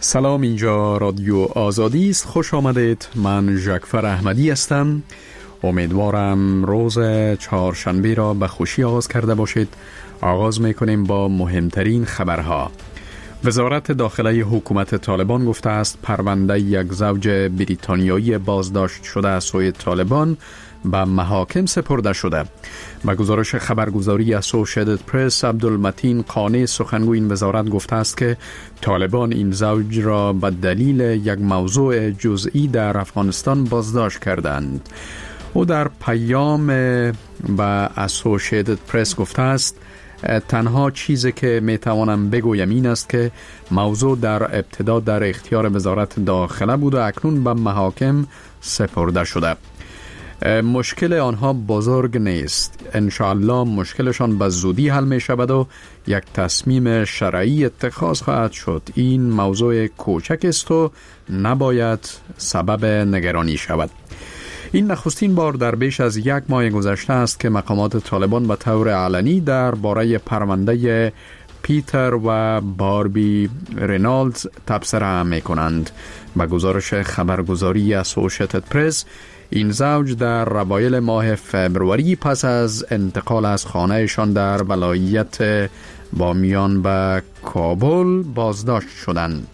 سلام، اینجا رادیو آزادی است. خوش آمدید. من ژکفر احمدی هستم. امیدوارم روز چهارشنبه را به خوشی آغاز کرده باشید. آغاز میکنیم با مهمترین خبرها. وزارت داخلی حکومت طالبان گفته است پرونده یک زوج بریتانیایی بازداشت شده از سوی طالبان به محاکم سپرده شده. با گزارش خبرگزاری اسوسییتد پرس، عبدالمتین قانی سخنگوی این وزارت گفته است که طالبان این زوج را به دلیل یک موضوع جزئی در افغانستان بازداشت کردند. او در پیام به اسوسییتد پرس گفته است تنها چیزی که میتوانم بگویم این است که موضوع در ابتدا در اختیار وزارت داخله بود و اکنون به محاکم سپرده شده. مشکل آنها بزرگ نیست. انشاءالله مشکلشان به زودی حل می شود و یک تصمیم شرعی اتخاذ خواهد شد. این موضوع کوچک است و نباید سبب نگرانی شود. این نخستین بار در بیش از یک ماه گذشته است که مقامات طالبان به طور علنی درباره پرونده پیتر و باربی رینالدز تبصره می کنند. به گزارش خبرگزاری اسوسییتد پرس، این زوج در اوایل ماه فبروری پس از انتقال از خانهشان در ولایت بامیان به کابل بازداشت شدند.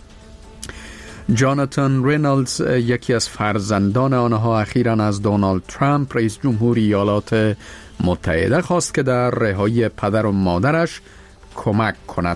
جاناتان رینالدز، یکی از فرزندان آنها، اخیراً از دونالد ترامپ رئیس جمهور ایالات متحده خواست که در رهایی پدر و مادرش کمک کند.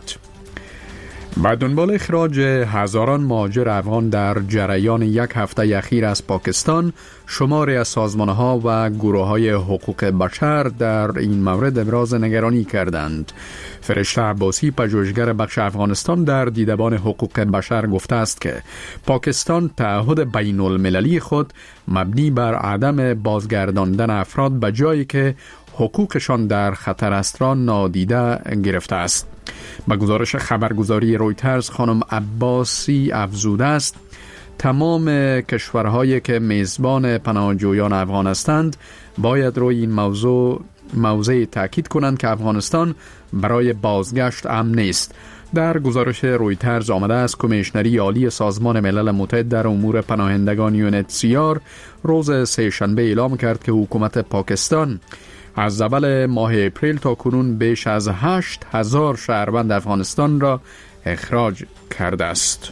با دنبال اخراج هزاران مهاجر افغان در جریان یک هفته اخیر از پاکستان، شماری از سازمانها و گروه‌های حقوق بشر در این مورد ابراز نگرانی کردند. فرشته عباسی، پژوهشگر بخش افغانستان در دیدبان حقوق بشر، گفته است که پاکستان تعهد بین المللی خود مبنی بر عدم بازگرداندن افراد به جایی که حقوقشان در خطر است را نادیده گرفته است. با گزارش خبرگزاری رویترز، خانم عباسی افزوده است تمام کشورهایی که میزبان پناهجویان افغان هستند باید روی این موضوع تاکید کنند که افغانستان برای بازگشت امن نیست. در گزارش رویترز آمده است کمیشنری عالی سازمان ملل متحد در امور پناهندگان UNHCR روز سه‌شنبه اعلام کرد که حکومت پاکستان از اول ماه اپریل تا کنون بیش از 8,000 شهروند افغانستان را اخراج کرده است.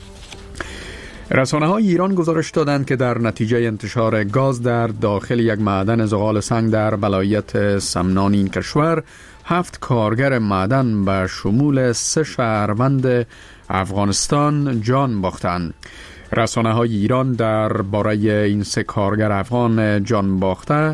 رسانه‌های ایران گزارش دادند که در نتیجه انتشار گاز در داخل یک معدن زغال سنگ در ولایت سمنان این کشور 7 کارگر معدن به شمول 3 شهروند افغانستان جان باختند. رسانه‌های ایران درباره این 3 کارگر افغان جان باخته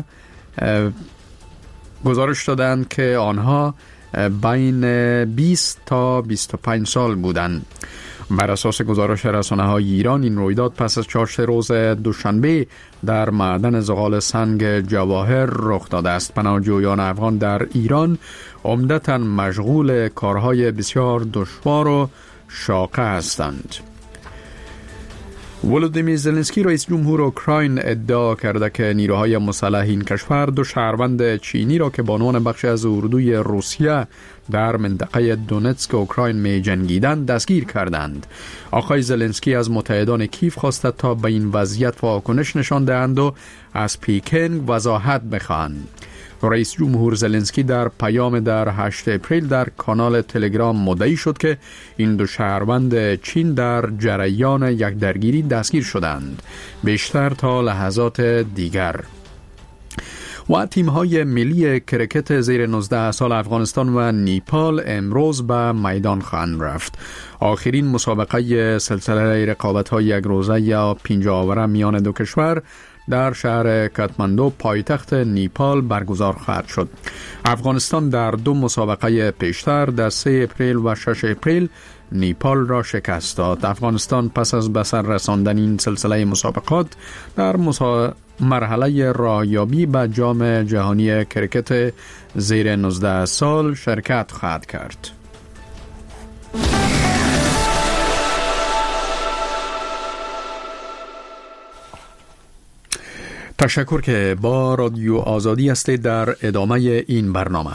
گزارش دادند که آنها بین 20 تا 25 سال بودند. بر اساس گزارش رسانه‌های ایران، این رویداد پس از چهارشنبه روز دوشنبه در معدن زغال سنگ جواهر رخ داده است. پناهجویان افغان در ایران عمدتاً مشغول کارهای بسیار دشوار و شاقه هستند. ولودیمیر زلنسکی، رئیس جمهور اوکراین، ادعا کرده که نیروهای مسلح این کشور 2 شهروند چینی را که به عنوان بخش از اردوی روسیه در منطقه دونتسک اوکراین می جنگیدند دستگیر کردند. آقای زلنسکی از متحدان کیف خواسته تا به این وضعیت واکنش نشان دهند و از پکن وضاحت بخواهند. رئیس جمهور زلنسکی در پیام در 8 اپریل در کانال تلگرام مدعی شد که این 2 شهروند چین در جریان یک درگیری دستگیر شدند. بیشتر تا لحظات دیگر. و تیم‌های ملی کرکت زیر 19 سال افغانستان و نیپال امروز به میدان خواهند رفت. آخرین مسابقه سلسله رقابت‌های یک روزه یا 50 آوره میان دو کشور در شهر کاتماندو، پایتخت نیپال، برگزار خواهد شد. افغانستان در 2 مسابقه پیشتر در 3 اپریل و 6 اپریل نیپال را شکست داد. افغانستان پس از به سر رساندن این سلسله مسابقات در مرحله راهیابی به جام جهانی کرکت زیر 19 سال شرکت خواهد کرد. تشکر که با رادیو آزادی هستید. در ادامه این برنامه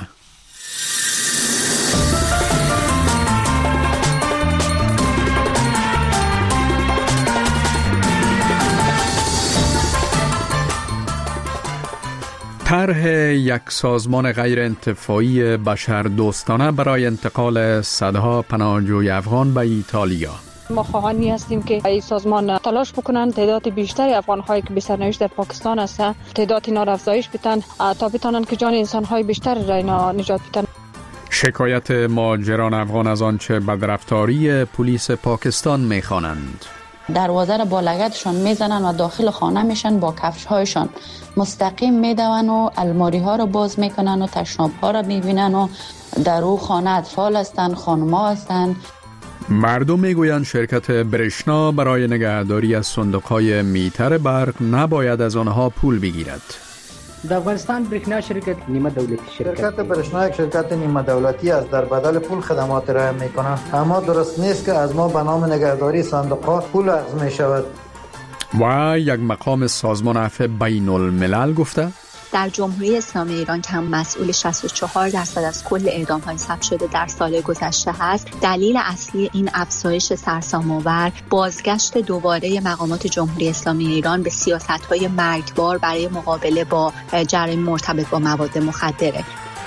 طرح یک سازمان غیر انتفاعی بشردوستانه برای انتقال صدها پناهجوی افغان به ایتالیا. ما خواهانی هستیم که این سازمان تلاش بکنن تعداد بیشتری افغان‌هایی که به سرنوشت در پاکستان هستند تعداد اینا را افزایش بدن تا بتونن که جان انسان‌های بیشتر را اینا نجات بدن. شکایت مهاجران افغان از آنچه بدرفتاری پلیس پاکستان می‌خوانند. دروازه را با لگدشان میزنن و داخل خانه میشن، با کفش هایشان مستقیم میدون و الماری ها رو باز میکنن و تشناب ها رو میبینن و در او خانه اطفال هستن، خانما هستن. مردم میگویند شرکت برشنا برای نگهداری از صندوق‌های میتر برق نباید از آنها پول بگیرد. در افغانستان برشنا شرکت نیمه دولتی شرکت برشنا یک شرکت نیمه دولتی است، در بدل پول خدمات ارائه میکنند، اما درست نیست که از ما به نام نگهداری صندوق‌ها پول اخذ می شود. و یک مقام سازمان عفو بین الملل گفته در جمهوری اسلامی ایران که هم مسئول 64% از کل اعدام‌های ثبت شده در سال گذشته هست، دلیل اصلی این افزایش سرسام‌آور بازگشت دوباره مقامات جمهوری اسلامی ایران به سیاست‌های مرگبار برای مقابله با جرایم مرتبط با مواد مخدره.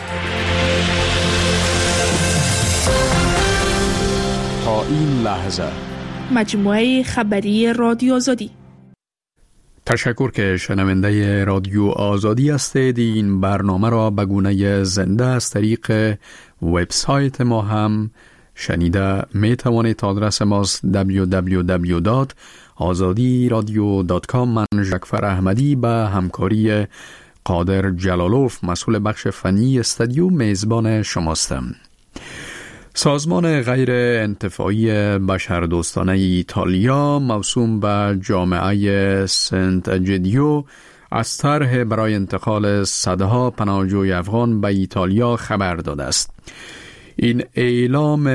تا این لحظه مجموعه خبری رادیو آزادی. تشکر که شنونده رادیو آزادی هستید. این برنامه را به گونه زنده از طریق وبسایت ما هم شنیده می توانید. آدرس ماست www.azadiradio.com. من جعفر احمدی به همکاری قادر جلالوف مسئول بخش فنی استودیو میزبان شماستم. سازمان غیر انتفاعی بشردوستانه ایتالیا موسوم به جامعه سنت اجیدیو از طرح برای انتقال صدها پناهجوی افغان به ایتالیا خبر داده است. این اعلام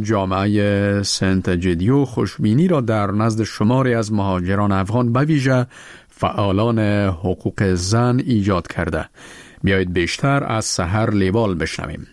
جامعه سنت اجیدیو خوشبینی را در نزد شماری از مهاجران افغان به ویژه فعالان حقوق زن ایجاد کرده. بیایید بیشتر از سحر لیوال بشنویم.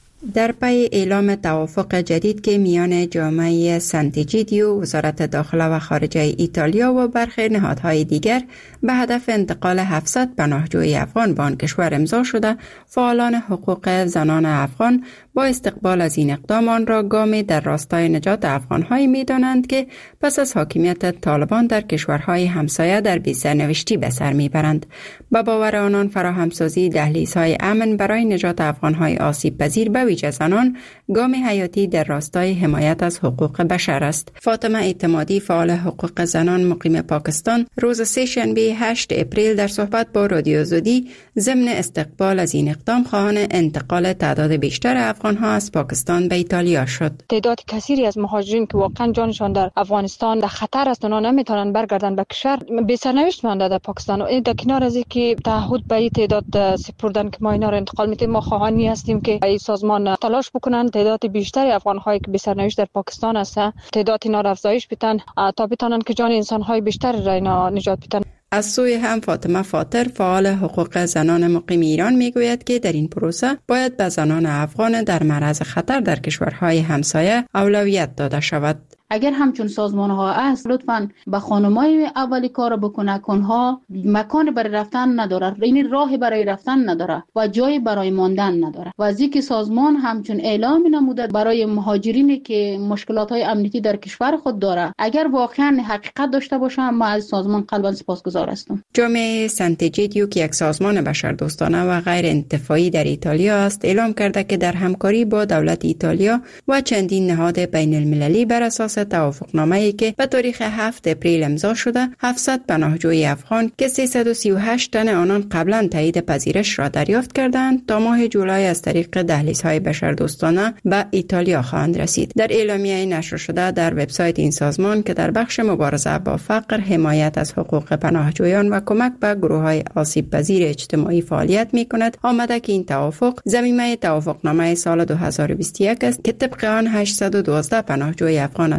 در پی اعلام توافق جدید که میان جامعه سنت‌اجیدیو، وزارت داخله و خارجه ایتالیا و برخی نهادهای دیگر به هدف انتقال 700 پناهجوی افغان به آن کشور امضا شده، فعالان حقوق زنان افغان با استقبال از این اقدام آن را گامی در راستای نجات افغان‌هایی می‌دانند که پس از حاکمیت طالبان در کشورهای همسایه در بی‌سرنوشتی به سر می‌برند. به باور آنان فراهمسازی دهلیزهای امن برای نجات افغان‌های آسیب‌پذیر به ویژه زنان گام حیاتی در راستای حمایت از حقوق بشر است. فاطمه اعتمادی، فعال حقوق زنان مقیم پاکستان، روز سه‌شنبه 8 اپریل در صحبت با رادیو آزادی ضمن استقبال از این اقدام خواهان انتقال تعداد بیشتر افغان‌ها از پاکستان به ایتالیا شد. تعداد کثیری از مهاجرین که واقعا جانشان در افغانستان در خطر است، اونا نمیتونن برگردن به کشور، به سرنوشت مانده در پاکستان. و در کنار از اینکه تعهد به این تعداد سپردن که ما اینا رو انتقال میدیم، ما خواهانی هستیم که این سازمان تلاش بکنن تعداد بیشتری افغان‌هایی که به سرنوشت در پاکستان هستند تعداد اینا را افزایش بدن تا بتونن که جان انسان‌های بیشتر را اینا نجات بدن. از سوی هم فاطمه فاطر، فعال حقوق زنان مقیم ایران میگوید که در این پروسه باید به زنان افغان در معرض خطر در کشورهای همسایه اولویت داده شود. اگر همچون سازمان ها است، لطفاً به خانمای اولی کار بکنه که اونها مکان برای رفتن نداره، این راه برای رفتن نداره و جای برای ماندن نداره. و از اینکه سازمان همچون اعلام نموده برای مهاجرینی که مشکلات های امنیتی در کشور خود داره، اگر واقعا حقیقت داشته باشه، ما از سازمان قلباً سپاسگزار هستم. جامعه سنت‌اجیدیو که یک سازمان بشردوستانه و غیر انتفاعی در ایتالیا است، اعلام کرده که در همکاری با دولت ایتالیا و چندین نهاد بین المللی بر اساس توافقنامه‌ای که به تاریخ 7 اپریل امضا شده، 700 پناهجوی افغان که 338 تن آنان قبلا تایید پذیرش را دریافت کردند تا ماه جولای از طریق دهلیزهای بشردوستانه به ایتالیا خواهند رسید. در اعلامیه نشر شده در وبسایت این سازمان که در بخش مبارزه با فقر، حمایت از حقوق پناهجویان و کمک به گروه‌های آسیب‌پذیر اجتماعی فعالیت می‌کند، آمده که این توافق ضمیمه توافقنامه سال 2021 است که طبق آن 812 پناهجوی افغان از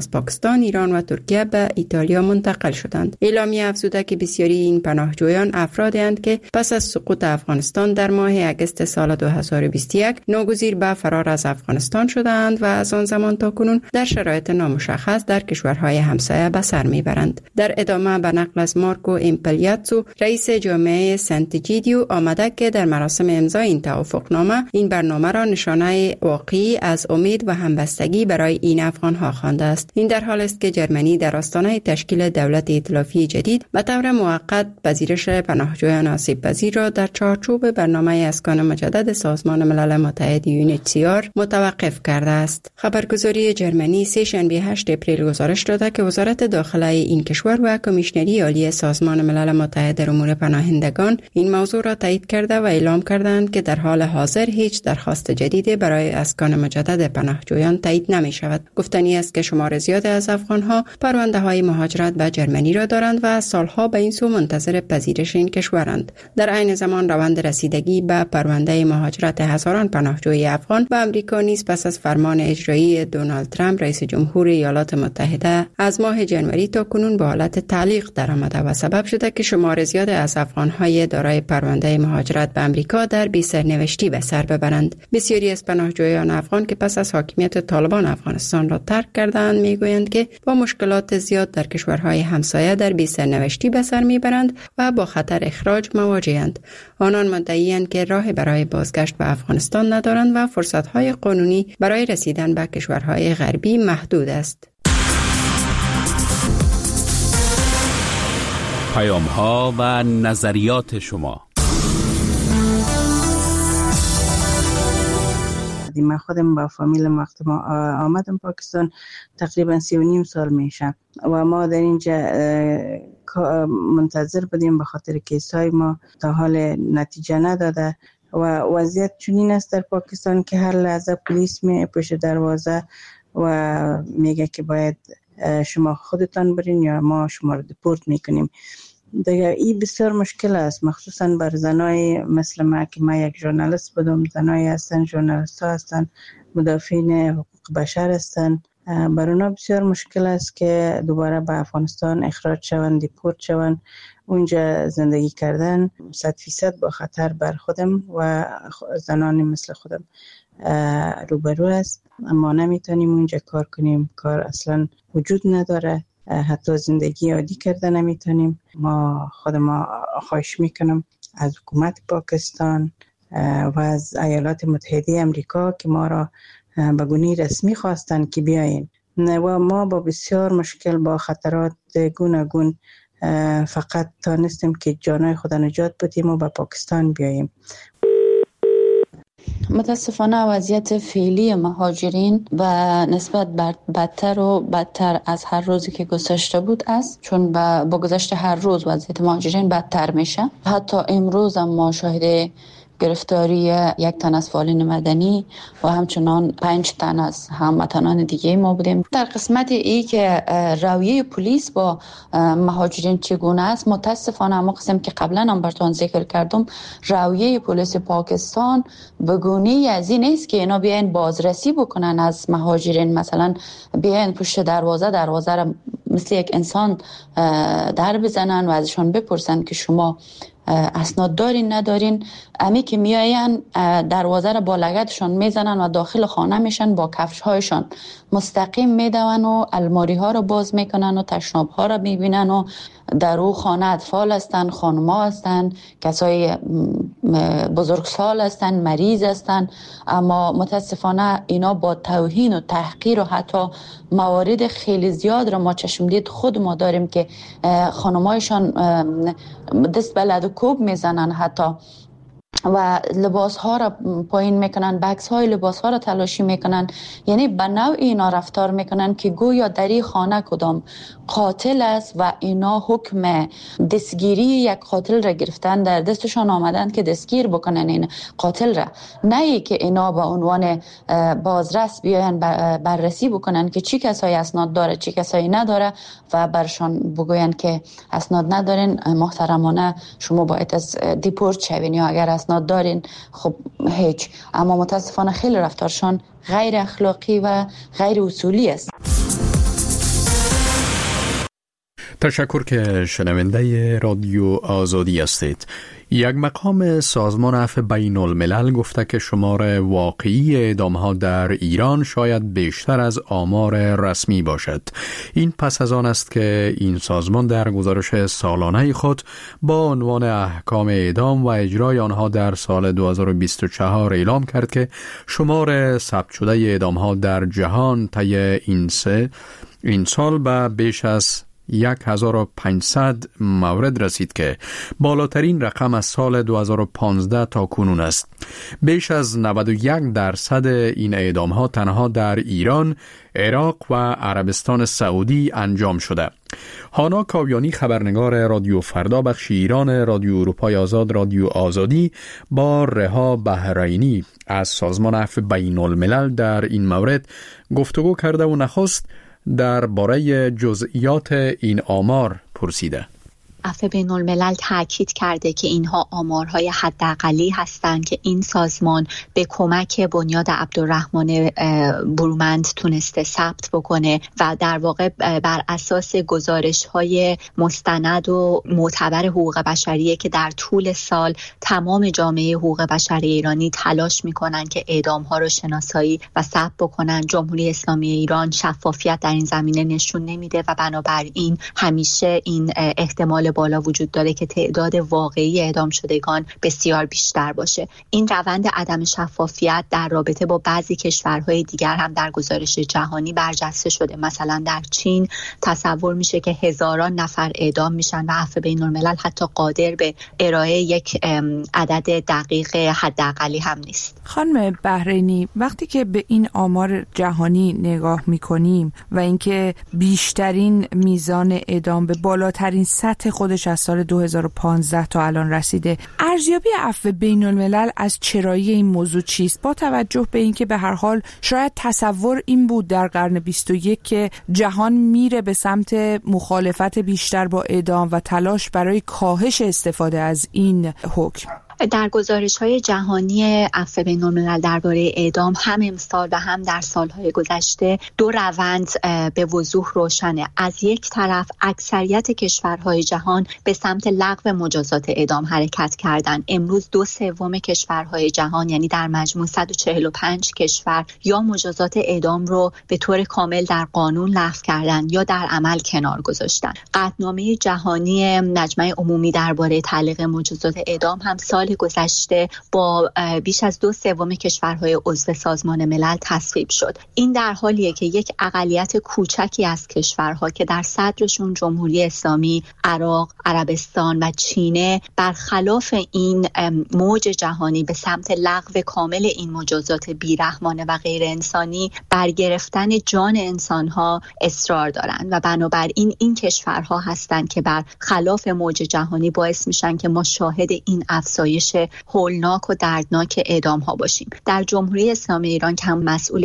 از پاکستان، ایران و ترکیه به ایتالیا منتقل شدند. اعلامیه افزوده که بسیاری این پناهجویان افرادی که پس از سقوط افغانستان در ماه اگست سال 2021 ناگزیر به فرار از افغانستان شدند و از آن زمان تا کنون در شرایط نامشخص در کشورهای همسایه به سر میبرند. در ادامه به نقل از مارکو امپلیاتسو، رئیس جامعه سنتیجیدیو، آمده که در مراسم امضای این توافقنامه این برنامه را نشانه واقعی از امید و همبستگی برای این افغانها خوانده است. این در حال است که جرمنی در آستانه تشکیل دولت ائتلافی جدید به طور موقت پذیرش پناهجویان آسیب پذیر را در چارچوب برنامه اسکان مجدد سازمان ملل متحد UNHCR متوقف کرده است. خبرگزاری جرمنی سه شنبه 8 اپریل گزارش داده که وزارت داخله این کشور و کمیشنری عالی سازمان ملل متحد در امور پناهندگان این موضوع را تایید کرده و اعلام کردند که در حال حاضر هیچ درخواست جدید برای اسکان مجدد پناهجویان تایید نمی شود. گفتنی است که شمار زیاد از افغانها پرونده های مهاجرت به جرمنی را دارند و از سالها به این سو منتظر پذیرش این کشورند. در عین زمان روند رسیدگی به پرونده مهاجرت هزاران پناهجوی افغان به امریکا نیز پس از فرمان اجرایی دونالد ترامپ رئیس جمهور ایالات متحده از ماه جنوری تا کنون به حالت تعلیق درآمده و سبب شده که شمار زیاد از افغانهای دارای پرونده مهاجرت به امریکا در بی سرنوشتی به سر ببرند. بسیاری از پناهجویان افغان که پس از حاکمیت طالبان افغانستان را ترک کردند میگویند که با مشکلات زیاد در کشورهای همسایه در بی سرنوشتی به سر میبرند و با خطر اخراج مواجهند. آنان مدعی‌اند که راه برای بازگشت به افغانستان ندارند و فرصت‌های قانونی برای رسیدن به کشورهای غربی محدود است. پیام‌ها و نظریات شما. من خودم با فامیلم وقت ما آمدم پاکستان تقریبا 3.5 سال میشه و ما در اینجا منتظر بودیم به خاطر کیسای ما تا حال نتیجه نداده و وضعیت چنین است در پاکستان که هر لحظه پلیس می پشت دروازه و میگه که باید شما خودتان برین یا ما شما رو دپورت میکنیم. دیگه این بسیار مشکل است، مخصوصا بر زنای مثل ما که ما یک ژورنالیست بودم، زنای هستن، ژورنالیست ها هستن، مدافعین حقوق بشر هستن، بر اونا بسیار مشکل است که دوباره به افغانستان اخراج شوند، دپورت شوند. اونجا زندگی کردن 100% با خطر بر خودم و زنان مثل خودم روبرو است. اما نمیتونیم اونجا کار کنیم، کار اصلا وجود نداره، حتی زندگی عادی کرده نمیتونیم. ما خواهش میکنم از حکومت پاکستان و از ایالات متحده امریکا که ما را به گونه رسمی خواستن که بیاین و ما با بسیار مشکل با خطرات گوناگون فقط تانستیم که جانای خود نجات بدیم و به پاکستان بیاییم. متاسفانه وضعیت فعلی مهاجرین و نسبت بدتر و بدتر از هر روزی که گذشته بود است، چون با گذشت هر روز وضعیت مهاجرین بدتر میشه. حتی امروز هم ما شاهد گرفتاری یک تن از فعالین مدنی و همچنان 5 تن از هموطنان دیگه ما بودیم. در قسمت ای که رویه پلیس با مهاجرین چگونه است، متاسفانه هم قسم که قبلا هم براتون ذکر کردم، رویه پلیس پاکستان به گونه‌ای از این است که اینا بیاین بازرسی بکنن از مهاجرین، مثلا بیاین پشت دروازه را مثل یک انسان در بزنن و ازشون بپرسن که شما اسناد دارین ندارین. امی که میاین دروازه را با لگدشون میزنن و داخل خانه میشن، با کفش هایشان مستقیم میدون و الماری ها رو باز میکنن و تشناب ها رو میبینن و در او خانه اطفال هستن، خانما هستن، کسای بزرگسال هستن، مریض هستن. اما متاسفانه اینا با توهین و تحقیر و حتی موارد خیلی زیاد را ما چشمدید خود ما داریم که خانمایشان دست به لد و کوب میزنن حتی و لباس ها را پایین میکنن، بکس های لباس ها را تلاشی میکنن. یعنی به نوع اینا رفتار میکنن که گویا در این خانه کدام قاتل است و اینا حکم دستگیری یک قاتل را گرفتن، در دستشان آمدن که دستگیر بکنن این قاتل را، نه ای که اینا به عنوان بازرس بیاین بررسی بکنن که چی کسایی اسناد داره چی کسایی نداره و برشان بگوین که اسناد ندارین، محترمانه شما باید از دیپورت شوین، یا اگر اسناد دارین خب هیچ. اما متاسفانه خیلی رفتارشان غیر اخلاقی و غیر اصولی است. تشکر که شنونده رادیو آزادی هستید. یک مقام سازمان عفو بین الملل گفته که شمار واقعی اعدام‌ها در ایران شاید بیشتر از آمار رسمی باشد. این پس از آن است که این سازمان در گزارش سالانه خود با عنوان احکام اعدام و اجرای آنها در سال 2024 اعلام کرد که شمار ثبت شده اعدام‌ها در جهان طی این سال به بیش از 1500 مورد رسید که بالاترین رقم از سال 2015 تا کنون است. بیش از 91% این اعدام‌ها تنها در ایران، عراق و عربستان سعودی انجام شده. هانا کاویانی، خبرنگار رادیو فردا بخش ایران رادیو اروپای آزاد رادیو آزادی، با رها بحرینی از سازمان عفو بین الملل در این مورد گفتگو کرده و نخست درباره جزئیات این آمار پرسیده. عفو بین الملل تاکید کرده که اینها آمارهای حداقلی هستند که این سازمان به کمک بنیاد عبدالرحمن برومند تونسته ثبت بکنه و در واقع بر اساس گزارش‌های مستند و معتبر حقوق بشریه که در طول سال تمام جامعه حقوق بشر ایرانی تلاش میکنن که اعدام‌ها رو شناسایی و ثبت بکنن. جمهوری اسلامی ایران شفافیت در این زمینه نشون نمیده و بنابراین همیشه این احتمال بالا وجود داره که تعداد واقعی اعدام شدگان بسیار بیشتر باشه. این روند عدم شفافیت در رابطه با بعضی کشورهای دیگر هم در گزارش جهانی برجسته شده. مثلا در چین تصور میشه که هزاران نفر اعدام میشن و عفو بین الملل حتی قادر به ارائه یک عدد دقیق حداقلی هم نیست. خانم بحرینی، وقتی که به این آمار جهانی نگاه میکنیم و اینکه بیشترین میزان اعدام به بالاترین سطح خودش از سال 2015 تا الان رسیده، ارزیابی عفو بین الملل از چرایی این موضوع چیست؟ با توجه به اینکه به هر حال شاید تصور این بود در قرن 21 که جهان میره به سمت مخالفت بیشتر با اعدام و تلاش برای کاهش استفاده از این حکم. در گزارش‌های جهانی عفو بین الملل درباره اعدام هم امسال و هم در سال‌های گذشته دو روند به وضوح روشنه. از یک طرف اکثریت کشورهای جهان به سمت لغو مجازات اعدام حرکت کردند. امروز 2/3 کشورهای جهان، یعنی در مجموع 145 کشور، یا مجازات اعدام رو به طور کامل در قانون لغو کردند یا در عمل کنار گذاشتن. قطعنامه جهانی مجمع عمومی درباره تعلیق مجازات اعدام هم سال گذشته با بیش از 2/3 کشورهای عضو سازمان ملل تصویب شد. این در حالیه که یک اقلیت کوچکی از کشورها که در صدرشون جمهوری اسلامی، عراق، عربستان و چینه، برخلاف این موج جهانی به سمت لغو کامل این مجازات بیرحمانه و غیر انسانی بر گرفتن جان انسانها اصرار دارند و بنابراین این کشورها هستند که بر خلاف موج جهانی باعث میشن که ما شاهد این افزایش هولناک و دردناک اعدام ها باشیم. در جمهوری اسلامی ایران که هم مسئول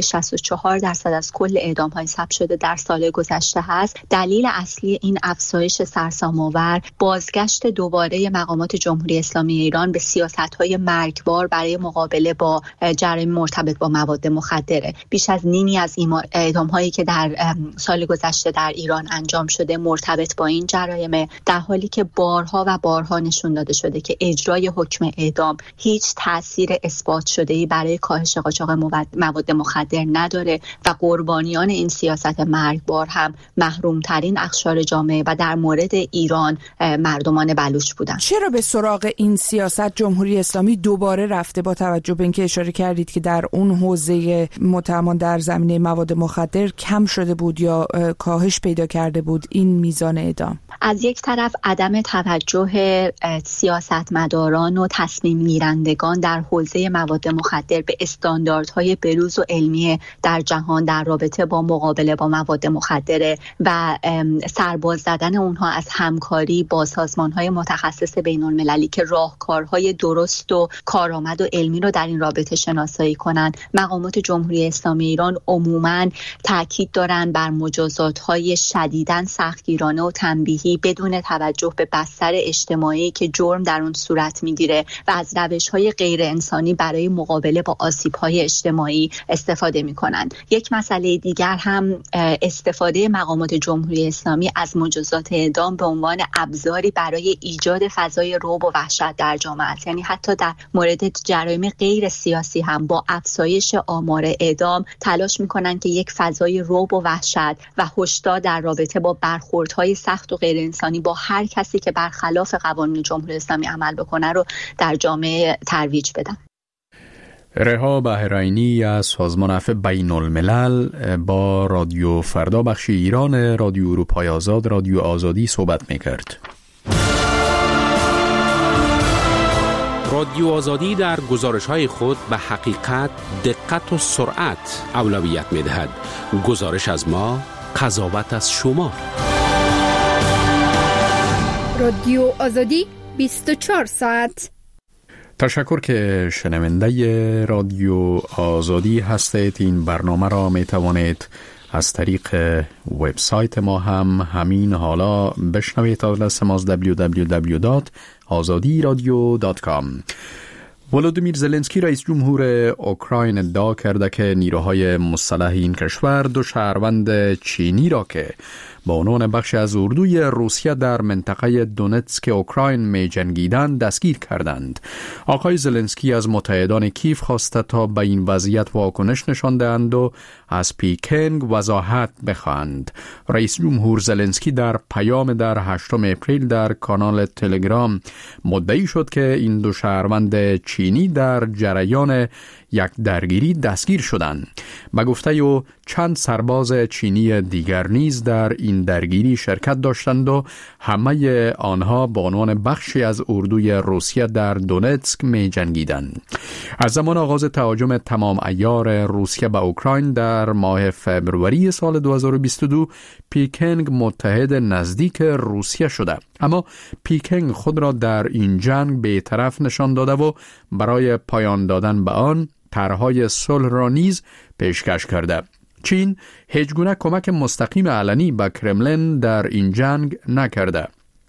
64% از کل اعدام های ثبت شده در سال گذشته هست، دلیل اصلی این افزایش سرسام‌آور بازگشت دوباره مقامات جمهوری اسلامی ایران به سیاست‌های مرگبار برای مقابله با جرایم مرتبط با مواد مخدره. بیش از نیمی از اعدام هایی که در سال گذشته در ایران انجام شده مرتبط با این جرایم، در حالی که بارها و بارها نشون داده شده که اجرای حکم اعدام هیچ تأثیر اثبات شده‌ای برای کاهش قاچاق مواد مخدر نداره و قربانیان این سیاست مرگبار هم محرومترین اقشار جامعه و در مورد ایران مردمان بلوچ بودن. چرا به سراغ این سیاست جمهوری اسلامی دوباره رفته، با توجه به اینکه اشاره کردید که در اون حوزه متهمان در زمینه مواد مخدر کم شده بود یا کاهش پیدا کرده بود این میزان اعدام؟ از یک طرف عدم توجه سیاستمداران و تصمیم گیرندگان در حوزه مواد مخدر به استانداردهای بروز و علمی در جهان در رابطه با مقابله با مواد مخدر و سرباز زدن اونها از همکاری با سازمانهای متخصص بین المللی که راهکارهای درست و کارآمد و علمی رو در این رابطه شناسایی کنند. مقامات جمهوری اسلامی ایران عموماً تاکید دارند بر مجازات‌های شدیداً سختگیرانه و تنبیهی بدون توجه به بستر اجتماعی که جرم در اون صورت میگیره میگیره و از روش‌های غیر انسانی برای مقابله با آسیب‌های اجتماعی استفاده میکنند. یک مسئله دیگر هم استفاده مقامات جمهوری اسلامی از مجازات اعدام به عنوان ابزاری برای ایجاد فضای رعب و وحشت در جامعه است. یعنی حتی در مورد جرایم غیر سیاسی هم با افزایش آمار اعدام تلاش میکنن که یک فضای رعب و وحشت و هشدار در رابطه با برخوردهای سخت و غیر انسانی با هر کسی که برخلاف قوانین جمهوری اسلامی عمل بکنه رو در جامعه ترویج بدن. رها بهرینی از سازمان عفو بین الملل با رادیو فردا بخش ایران رادیو اروپای آزاد رادیو آزادی صحبت میکرد. رادیو آزادی در گزارش‌های خود به حقیقت، دقت و سرعت اولویت می‌دهد. گزارش از ما، قضاوت از شما. رادیو آزادی 24 ساعت. تشکر که شنونده رادیو آزادی هستید. این برنامه را می توانید از طریق وبسایت ما هم همین حالا بشنوید. آدرس ما www.azadiradio.com. ولودیمیر زلنسکی رئیس جمهور اوکراین ادعا کرده که نیروهای مسلح این کشور دو شهروند چینی را که با عنوان بخش از اردوی روسیه در منطقه دونتسک اوکراین می جنگیدند دستگیر کردند. آقای زلنسکی از متحدان کیف خواسته تا به این وضعیت واکنش نشان دهند و از پیکنگ وضاحت بخواهند. رئیس جمهور زلنسکی در پیام در 8 اپریل در کانال تلگرام مدعی شد که این دو شهروند چینی در جریان یک درگیری دستگیر شدند. به گفته او چند سرباز چینی دیگر نیز در این درگیری شرکت داشتند و همه آنها به عنوان بخشی از اردوی روسیه در دونتسک می جنگیدند. از زمان آغاز تهاجم تمام عیار روسیه به اوکراین در ماه فوریه سال 2022 پیکنگ متحد نزدیک روسیه شده، اما پیکنگ خود را در این جنگ بی‌طرف نشان داده و برای پایان دادن به آن طرح‌های صلح را نیز پیشکش کرده. چین هیچ گونه کمک مستقیم علنی به کرملین در این جنگ نکرده.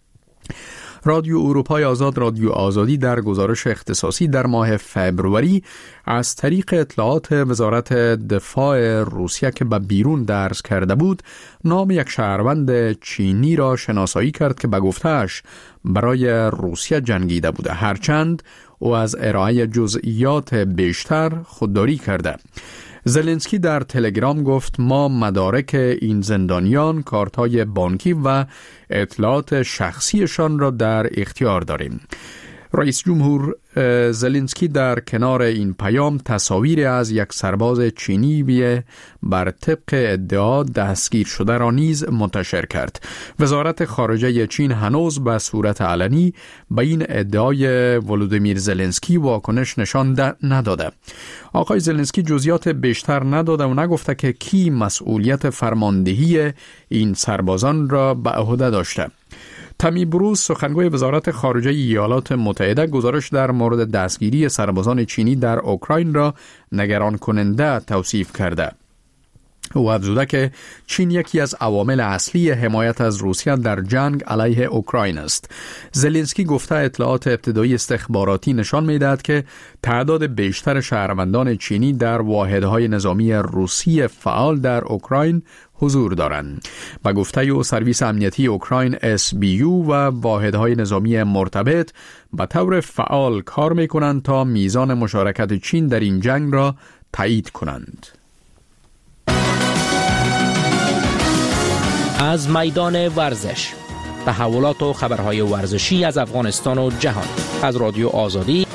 رادیو اروپای آزاد رادیو آزادی در گزارش اختصاصی در ماه فوریه از طریق اطلاعات وزارت دفاع روسیه که به بیرون درز کرده بود نام یک شهروند چینی را شناسایی کرد که به گفته‌اش برای روسیه جنگیده بوده، هرچند او از ارائه جزئیات بیشتر خودداری کرده. زلنسکی در تلگرام گفت ما مدارک این زندانیان، کارت‌های بانکی و اطلاعات شخصیشان را در اختیار داریم. رئیس جمهور زلنسکی در کنار این پیام تصاویری از یک سرباز چینی بر طبق ادعا دستگیر شده را نیز منتشر کرد. وزارت خارجه چین هنوز به صورت علنی به این ادعای ولودیمیر زلنسکی واکنش نشان نداده. آقای زلنسکی جزئیات بیشتر نداده و نگفته که کی مسئولیت فرماندهی این سربازان را به عهده داشته. تامی بروز سخنگوی وزارت خارجه ایالات متحده گزارش در مورد دستگیری سربازان چینی در اوکراین را نگران کننده توصیف کرده. او افزوده که چین یکی از عوامل اصلی حمایت از روسیه در جنگ علیه اوکراین است. زلنسکی گفته اطلاعات ابتدایی استخباراتی نشان می‌دهد که تعداد بیشتر شهروندان چینی در واحدهای نظامی روسی فعال در اوکراین حضور دارند. به گفته او سرویس امنیتی اوکراین SBU و واحدهای نظامی مرتبط به طور فعال کار می‌کنند تا میزان مشارکت چین در این جنگ را تایید کنند. از میدان ورزش، تحولات و خبرهای ورزشی از افغانستان و جهان از رادیو آزادی.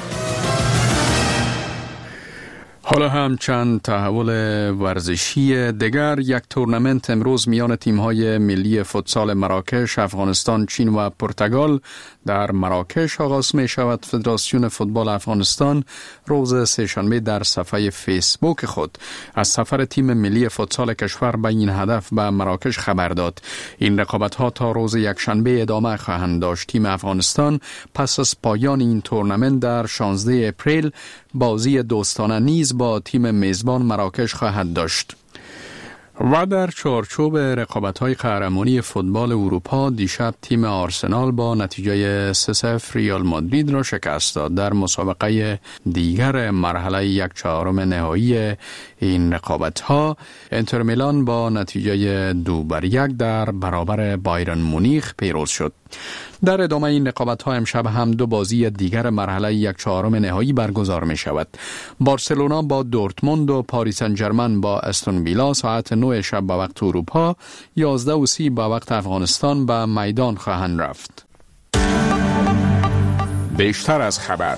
حالا هم چند تحول ورزشی دیگر. یک تورنمنت امروز میان تیم‌های ملی فوتسال مراکش، افغانستان، چین و پرتغال در مراکش آغاز می شود. فدراسیون فوتبال افغانستان روز سه‌شنبه در صفحه فیسبوک خود از سفر تیم ملی فوتسال کشور به این هدف به مراکش خبر داد. این رقابت‌ها تا روز یکشنبه ادامه خواهند داشت. تیم افغانستان پس از پایان این تورنمنت در 16 اپریل بازی دوستانه نیز با تیم میزبان مراکش خواهد داشت. و در چارچوب رقابت‌های قهرمانی فوتبال اروپا دیشب تیم آرسنال با نتیجه 3-0 ریال مادرید را شکست داد. در مسابقه دیگر مرحله 1/4 نهایی این رقابت‌ها انتر میلان با نتیجه 2-1 در برابر بایرن مونیخ پیروز شد. در ادامه این رقابت‌ها امشب هم دو بازی دیگر مرحله 1/4 نهایی برگزار می شود. بارسلونا با دورتموند و پاریس سن ژرمن با استون ویلا ساعت 9 شب به وقت اروپا 11:30 به وقت افغانستان به میدان خواهند رفت. بیشتر از خبر.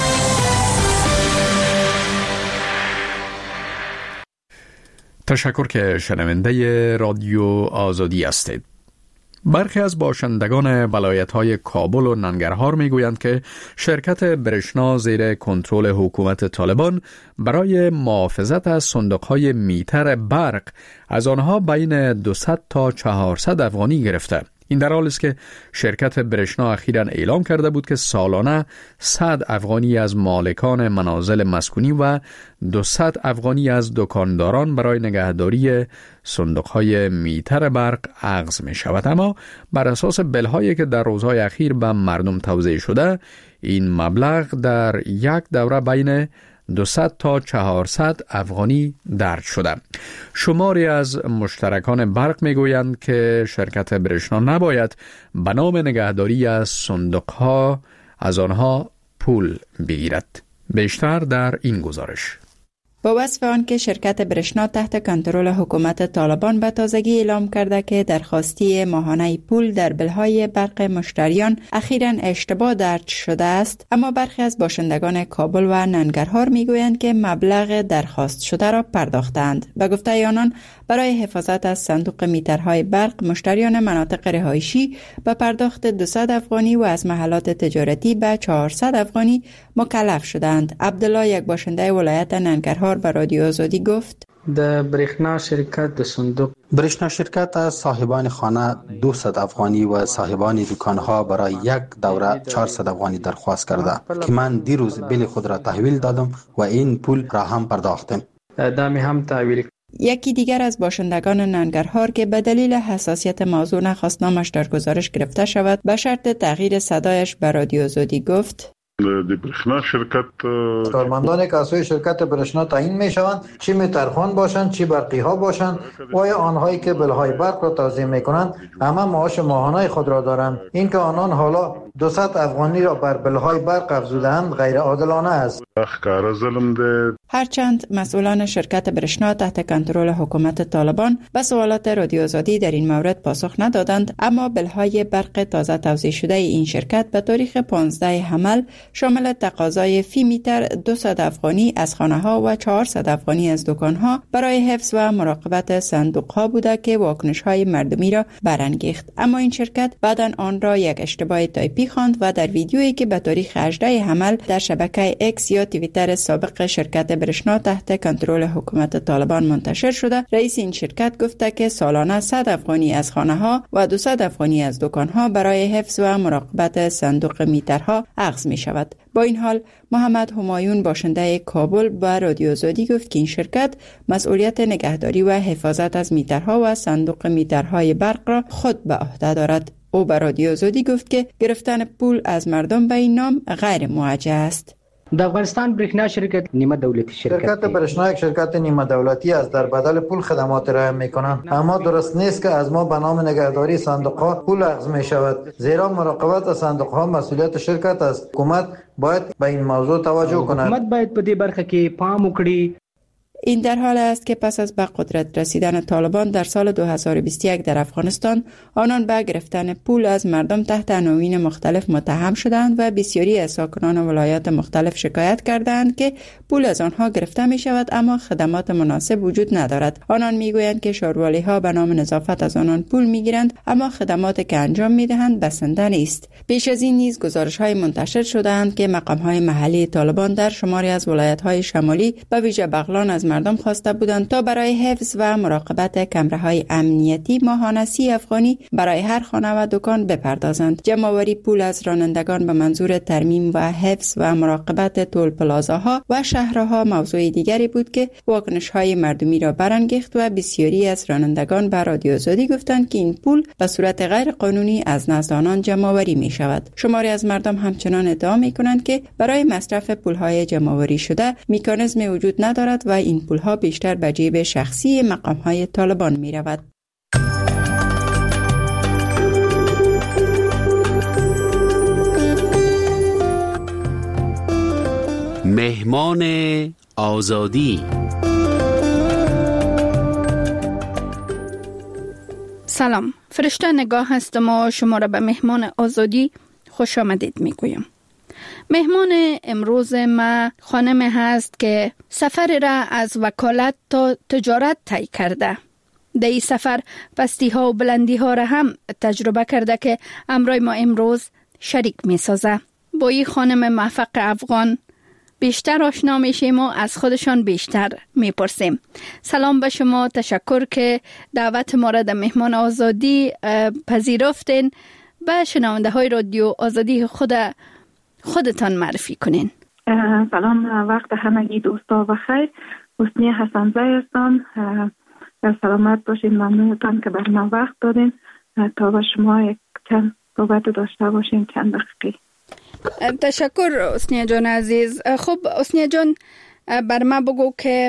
تشکر که شنونده رادیو آزادی هستید. برخی از باشندگان ولایت‌های کابل و ننگرهار می‌گویند که شرکت برشنا زیر کنترل حکومت طالبان برای محافظت از صندوق‌های میتر برق از آنها بین 200 تا 400 افغانی گرفته. این در حالی است که شرکت برشنا اخیراً اعلام کرده بود که سالانه 100 افغانی از مالکان منازل مسکونی و 200 افغانی از دکانداران برای نگهداری صندوق‌های میتر برق اخذ می شود. اما بر اساس بل‌هایی که در روزهای اخیر به مردم توزیع شده، این مبلغ در یک دوره بین 200 تا 400 افغانی درج شده. شماری از مشترکان برق میگویند که شرکت برشنا نباید به نام نگهداری از صندوقها از آنها پول بگیرد. بیشتر در این گزارش. با وصف آن که شرکت برشنا تحت کنترل حکومت طالبان به تازگی اعلام کرده که درخواستی ماهانه پول در بلهای برق مشتریان اخیراً اشتباه درج شده است، اما برخی از باشندگان کابل و ننگرهار میگویند که مبلغ درخواست شده را پرداختند. به گفته آنان برای حفاظت از صندوق میترهای برق مشتریان مناطق رهایشی به پرداخت 200 افغانی و از محلات تجارتی به 400 افغانی مکلف شدند. عبدالله، یک باشنده ولایت ننگرهار، به رادیو آزادی گفت: د برښنا شرکت د صندوق برښنا شرکت از صاحبان خانه 200 افغانی و صاحبان دکانها برای یک دوره 400 افغانی درخواست کرده که من دیروز بیل خود را تحویل دادم و این پول را هم پرداختم. دامی هم تحویل. یکی دیگر از باشندگان ننگرهار که به دلیل حساسیت موضوع نخواست نامش در گزارش گرفته شود، به شرط تغییر صدایش به رادیو آزادی گفت: د برښنا شرکت کارمندان که از سوی شرکت برښنا تعیین می شوند، چی میترخوان باشند چی برقی ها باشند، و یا آنهایی که بلهای برق را توزیع می کنند همه معاش ماهانه خود را دارند. اینکه آنان حالا 200 افغانی را بر بلهای برق افزودند غیر عادلانه است. هرچند مسئولان شرکت برشنا تحت کنترل حکومت طالبان به سوالات رادیو آزادی در این مورد پاسخ ندادند، اما بلهای برق تازه توزیع شده این شرکت به تاریخ 15 حمل شامل تقاضای فی میتر 200 افغانی از خانه ها و 400 افغانی از دکان ها برای حفظ و مراقبت صندوق ها بوده که واکنش های مردمی را برانگیخت. اما این شرکت بعداً آن را یک اشتباه تایپی خواند و در ویدیویی که به تاریخ 18 حمل در شبکه اکس یا توییتر سابق شرکت برشنا تحت کنترل حکومت طالبان منتشر شده، رئیس این شرکت گفته که سالانه 100 افغانی از خانه ها و 200 افغانی از دکان ها برای حفظ و مراقبت صندوق میترها اخذ می شود. با این حال محمد همایون باشنده کابل با رادیو آزادی گفت که این شرکت مسئولیت نگهداری و حفاظت از میترها و صندوق میترهای برق را خود به عهده دارد. او به رادیو آزادی گفت که گرفتن پول از مردم به این نام غیر موجه است. د افغانستان برښنا شرکت نیمه دولتی شرکت برشنا یک شرکت نیمه دولتی است، در بدل پول خدمات ارائه میکنند، اما درست نیست که از ما به نام نگهداری صندوق ها پول اخذ می شود، زیرا مراقبت از صندوق ها مسئولیت شرکت است. حکومت باید به این موضوع توجه کند. حکومت باید په دې برخه کې پام وکړي. این در حال است که پس از به قدرت رسیدن طالبان در سال 2021 در افغانستان، آنان به گرفتن پول از مردم تحت عناوین مختلف متهم شدند و بسیاری از ساکنان ولایات مختلف شکایت کردند که پول از آنها گرفته می شود اما خدمات مناسب وجود ندارد. آنان می گویند که شاروالی ها به نام نظافت از آنان پول می گیرند اما خدماتی که انجام می دهند بسنده نیست. پیش از این نیز گزارش های منتشر شدند که مقام های محلی طالبان در شماری از ولایت های شمالی به ویژه بغلان از مردم خواسته بودند تا برای حفظ و مراقبت کمره‌های امنیتی ماهانه 30 افغانی برای هر خانه و دکان بپردازند. جمع‌آوری پول از رانندگان به منظور ترمیم و حفظ و مراقبت تول پلازاها و شهرها موضوع دیگری بود که واکنش‌های مردمی را برانگیخت و بسیاری از رانندگان به رادیو آزادی گفتند که این پول به صورت غیر قانونی از نزد آنان جمع‌آوری می شود. شماری از مردم همچنان ادعا می کنند که برای مصرف پول‌های جمع‌آوری شده مکانیزمی وجود ندارد و این پول‌ها بیشتر به جیب شخصی مقام‌های طالبان می رود. مهمان آزادی. سلام، فرشته نگاه هستم و شما را به مهمان آزادی خوش آمدید میگویم. مهمان امروز ما خانم هست که سفر را از وکالت تا تجارت طی کرده. در این سفر پستی ها و بلندی ها را هم تجربه کرده که امروز ما امروز شریک می سازه. با این خانم موفق افغان بیشتر آشنا میشیم و از خودشان بیشتر میپرسیم. سلام به شما، تشکر که دعوت ما را در مهمان آزادی پذیرفتین. به شنونده های رادیو آزادی خودتان معرفی کنین. سلام، وقت همگی دوستا و خیر. حسنی حسن‌زی هستم. سلامت باشین، ممنونتان که بر من وقت دادین تا با شما یک چند صحبت داشته باشیم، چند دقیقه. تشکر حسنیه جان عزیز. خب حسنیه جان، بر ما بگو که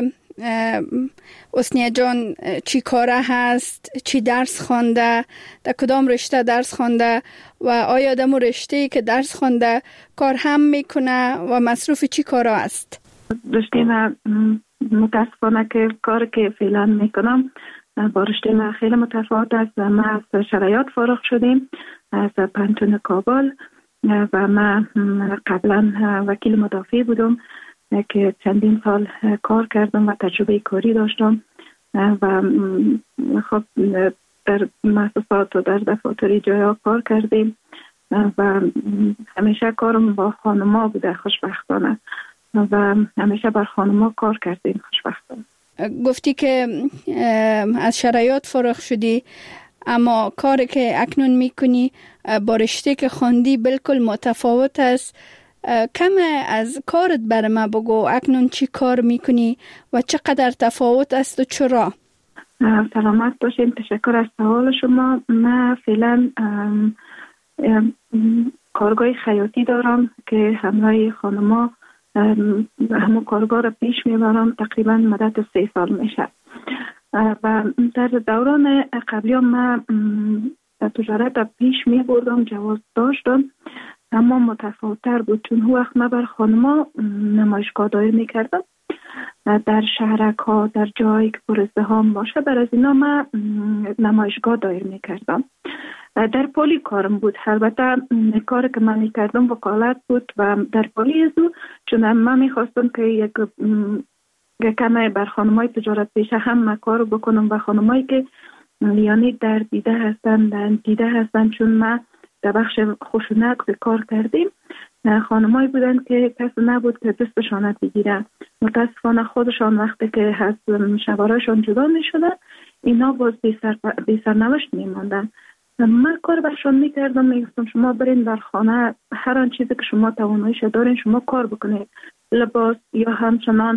حسنیه جان چی کاره هست، چی درس خوانده، در کدام رشته درس خوانده و آیا در رشته که درس خوانده کار هم میکنه و مصروف چی کارا است؟ رشته من متاسفانه که کار که فعلا میکنم با رشته من خیلی متفاوت است. من از شرایط فارغ شدیم از پانتون کابل و من قبلا وکیل مدافع بودم که چندین سال کار کردم و تجربه کاری داشتم و خب در مؤسسات و در دفاتر جایا کار کردیم و همیشه کارم با خانما بوده خوشبختانه و همیشه بر خانما کار کردیم خوشبختانه. گفتی که از شرایط فارغ شدی، اما کاری که اکنون میکنی با رشته که خواندی بالکل متفاوت است. کم از کارت بر ما بگو، اکنون چی کار میکنی و چقدر تفاوت است و چرا؟ سلامت باشین، تشکر از سوال شما. من فعلا کارگاه خیاطی دارم که همراه خانما همون کارگاه را پیش میبرم. تقریبا مدت 3 سال میشه و در دوران قبلی من تجارت پیش می بردم، جواز داشتم، اما متفاوت‌تر بود چون هر وقت من بر خانما نمایشگاه دایر می کردم در شهرک ها، در جایی که پر ازدحام باشه، بر از اینا من نمایشگاه دایر می کردم. در پلی کارم بود. البته کاری که من می کردم وکالت بود و در پلی ازو چون من می خواستم که یک کمی بر خانمای تجارت پیشه هم کار بکنم و خانمایی که یعنی در دیده هستن چون ما در بخش خشونت کار کردیم. خانمایی بودن که کسی نبود که دستشان بگیره. متاسفانه خودشان وقتی که از شوهرشان جدا می شدن اینا باز بی سرنوشت می ماندن. من کار برشان می کردم، می گفتم شما برین در خانه هر آن چیزی که شما تواناییش دارین شما کار بکنید، لباس یا همچنان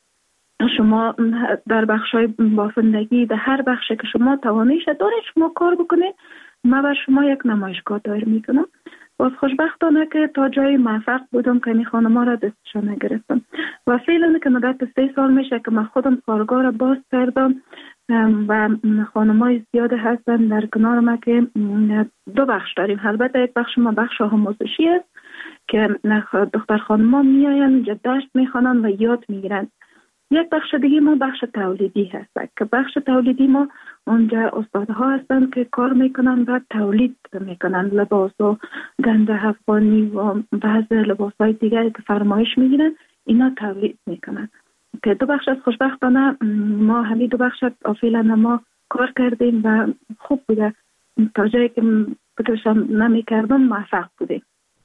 شما در بخشای بافندگی، در هر بخشی که شما تواناییش دارین شما کار بکنید. من بر شما یک نمایشگاه دایر میکنم. باز خوشبختانه که تا جای موفق بودم که این خانما را دستشان نگرفتم و فعلا که مدت 3 سال میشه که من خودم کارگاه را باز کردم و خانمای زیاده هستن در کنار ما که 2 بخش داریم. البته یک بخش ما بخش آموزشی است که دختر خانما میاین اینجا درس میخوانن و یاد میگیرن. یک بخش دیگه ما بخش تولیدی هست که بخش تولیدی ما اونجا استادها هستن که کار میکنن و تولید میکنن لباس و گنج افغانی و بعض لباس های دیگری که فرمایش میگیرن اینا تولید میکنن که 2 بخش از خوشبختانه ما همین 2 بخش فعلا ما کار کردیم و خوب بوده. تا جایی که فکرشم نمیکردم موفق بودیم.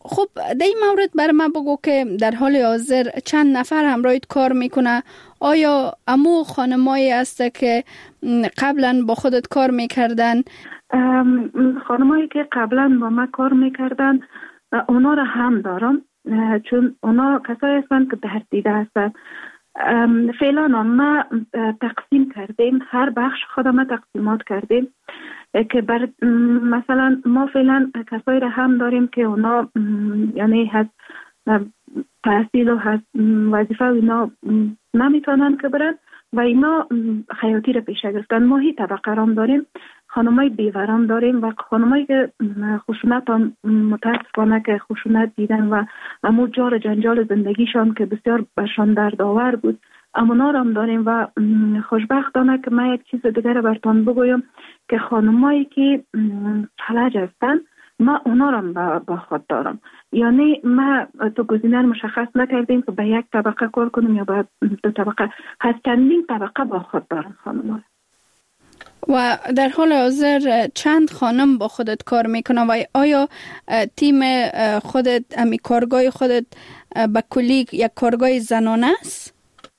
خب در این مورد بر من بگو که در حال حاضر چند نفر همراهت کار میکنه؟ آیا امو خانمایی است که قبلا با خودت کار میکردن؟ خانمایی که قبلا با من کار میکردن اونا را هم دارم، چون اونا کسایی هستند که در دیده هستند. فعلا ما تقسیم کردیم، هر بخش خودم تقسیمات کردیم که مثلا ما فعلا کسایی را هم داریم که اونا یعنی هست تحصیل و هست وظیفه و اینا نمیتونن که برن و اینا خیاطی را پیشه گرفتن. ما هی طبقه رام داریم، خانمای بیورام داریم و خانمایی که خشونت هم متاسفانه که خشونت دیدن و امو جار جنجال زندگیشان که بسیار برشان دردآور بود امونا هم داریم. و خوشبختانه که من یک چیز دیگر برتان بگویم که خانمایی که فلج هستن ما اونا رو با خود دارم، یعنی ما تو گزینه مشخص نکردیم که به یک طبقه کار کنیم یا به دو طبقه، هست چندین طبقه با خود دارم خانم. و در حال حاضر چند خانم با خودت کار میکنه و آیا تیم خودت امی کارگاه خودت به کلی یک کارگاه زنانه است؟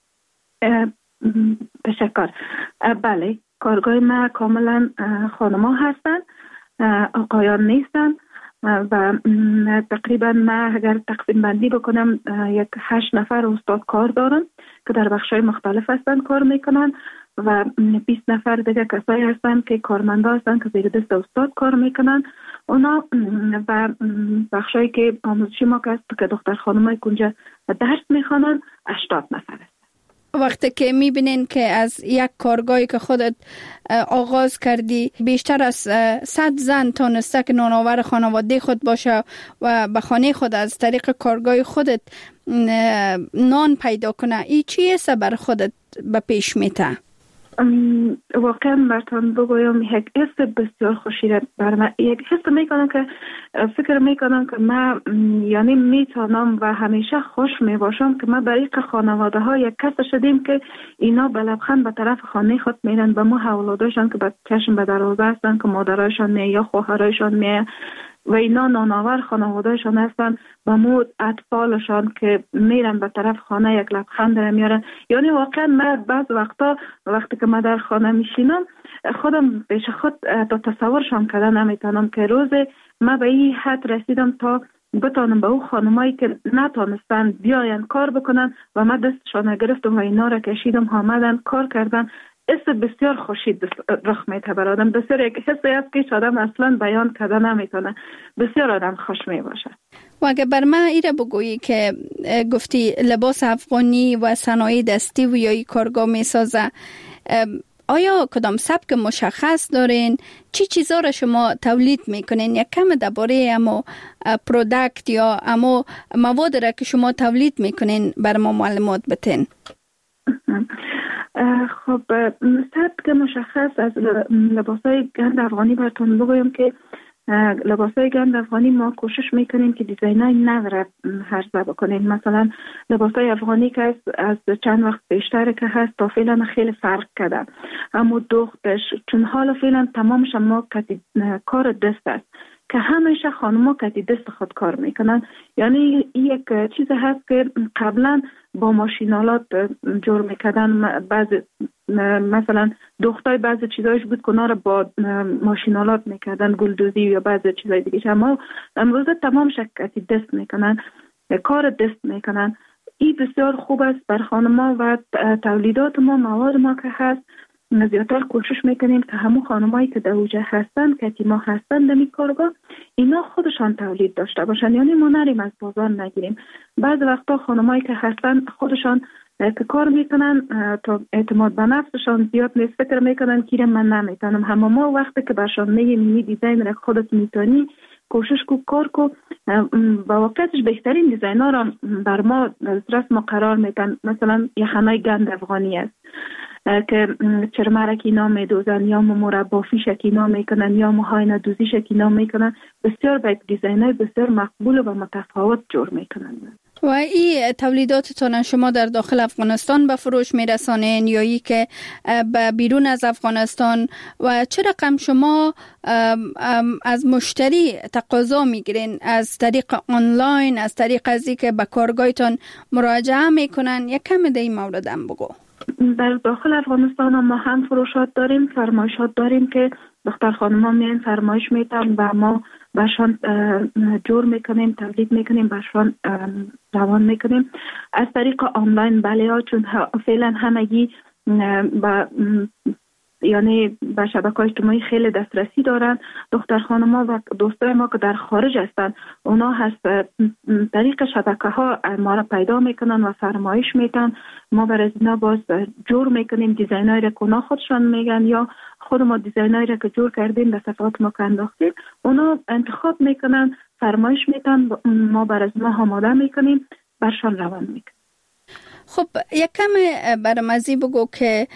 تشکر. بله، کارگاه ما کاملا خانم ها هستن، آقایان نیستن و تقریبا ما اگر تقسیم بندی بکنم یک 8 نفر استاد کار دارم که در بخش‌های مختلف هستن کار میکنن و 20 نفر دیگه کسایی هستن که کارمندا هستن که زیر دست استاد کار میکنن اونا و بخشایی که آموزشی ما که دختر خانمای کنجا درس میخوانن 80 نفر هستن. وقتی که میبینین که از یک کارگاهی که خودت آغاز کردی بیشتر از 100 زن تانسته که نانآور خانواده خود باشه و به خانه خود از طریق کارگاه خودت نان پیدا کنه، این چیه بر خودت به پیش میته؟ واقعا براتون بگویم یک حس بسیار خوشی بر من، یک حس میکنم که فکر میکنم که من یعنی میتونم و همیشه خوش میباشم که ما برای خانواده ها یک کس شدیم که اینا به لبخند به طرف خانه خود میرن، به ما اولاداشان که به چشم به دروازه هستن که مادرایشان می یا خواهرایشان می و اینا نانآور خانوادهشان هستن و مو اطفالشان که میرن به طرف خانه یک لبخند میارن. یعنی واقعا من بعض وقتی که من در خانه میشینم خودم پیش خود تا تصورشان کردن نمیتونم که روز من به این حد رسیدم تا بتانم به او خانمایی که نتانستن بیاین کار بکنن و من دستشان گرفتم و اینا را کشیدم آمدن کار کردن. حس بسیار خوشی رخ میده بر آدم، بسیار یک حسی است که آدم اصلا بیان کرده نمیتونه، بسیار آدم خوش میباشه. و اگه بر من ایره بگویی که گفتی لباس افغانی و صنایع دستی و یا کارگاه میسازه، آیا کدام سبک مشخص دارین؟ چی چیزا را شما تولید میکنین؟ یک کم درباره امو پروداکت یا امو مواد را که شما تولید میکنین بر ما معلومات بتین. خب سبک مشخص از لباسای گند افغانی براتون بگویم که لباسای گند افغانی ما کوشش میکنیم که دیزاینای نو را عرضه بکنیم. مثلا لباسای افغانی که از چند وقت بیشتر که هست تا فعلا خیلی فرق کرده، اما دوختش چون حالا فعلا تمامش ما کار دست است که همیشه خانم‌ها کتی دست خود کار میکنن. یعنی یک چیز هست که قبلا با ماشینالات جور میکردن، مثلا دختای بعضی چیزایش بود که اونا رو با ماشینالات میکردن، گلدوزی یا بعضی چیزای دیگه، اما امروز تمام شکتی دست میکنن، کار دست میکنن. این بسیار خوب است بر خانم‌ها و تولیدات ما، مواد ما که هست زیادتر کوشش میکنیم که همون خانمایی که در اوجه هستن که ما هستن در این کارگاه اینا خودشان تولید داشته باشن، یعنی ما نریم از بازار نگیریم. بعض وقتا خانمایی که هستن خودشان که کار میکنن تا اعتماد به نفسشان زیاد نیست، فکر میکنن که من نمیتونم، اما ما وقتی که برشان میگیم دیزاین را خودت میتونی کوشش کو کار کو با واقعیتش بهترین دیزاین‌ها را بر ما دسترس ما قرار میدن. مثلا یخنای گند افغانی است که چرمرک اینا میدوزن یا مربا فیشک اینا میکنن یا موهای ندوزیشک اینا میکنن، بسیار به دیزاینای بسیار مقبول و متفاوت جور میکنن. و این تولیداتتان شما در داخل افغانستان به فروش میرسانین یا ای که به بیرون از افغانستان و چه رقم شما از مشتری تقاضا میگیرین؟ از طریق آنلاین، از طریق ازی که به کارگاهتان مراجعه میکنن؟ یک کم در این مورد هم بگو. در داخل افغانستان ما هم فروشات داریم، فرمایشات داریم که دختر خانم ها میان فرمایش میتن و ما برشان جور میکنیم، تولید میکنیم، برشان روان میکنیم. از طریق آنلاین بله ها، چون فعلا همگی یعنی به شبکه‌های اجتماعی خیلی دسترسی دارن. دختر خانم‌ها و دوستای ما که در خارج هستن اونا هست طریق شبکه‌ها ما را پیدا میکنن و فرمایش میتن. ما برای اینا باز جور میکنیم، دیزاینایی را که اونا خودشان میگن یا خود ما دیزاینایی را که جور کردیم در صفحات ما که انداختیم اونا انتخاب میکنن، فرمایش میتن، ما برای اینا آماده میکنیم، برشان روان میکنیم. خب یک کم برامزی بگو که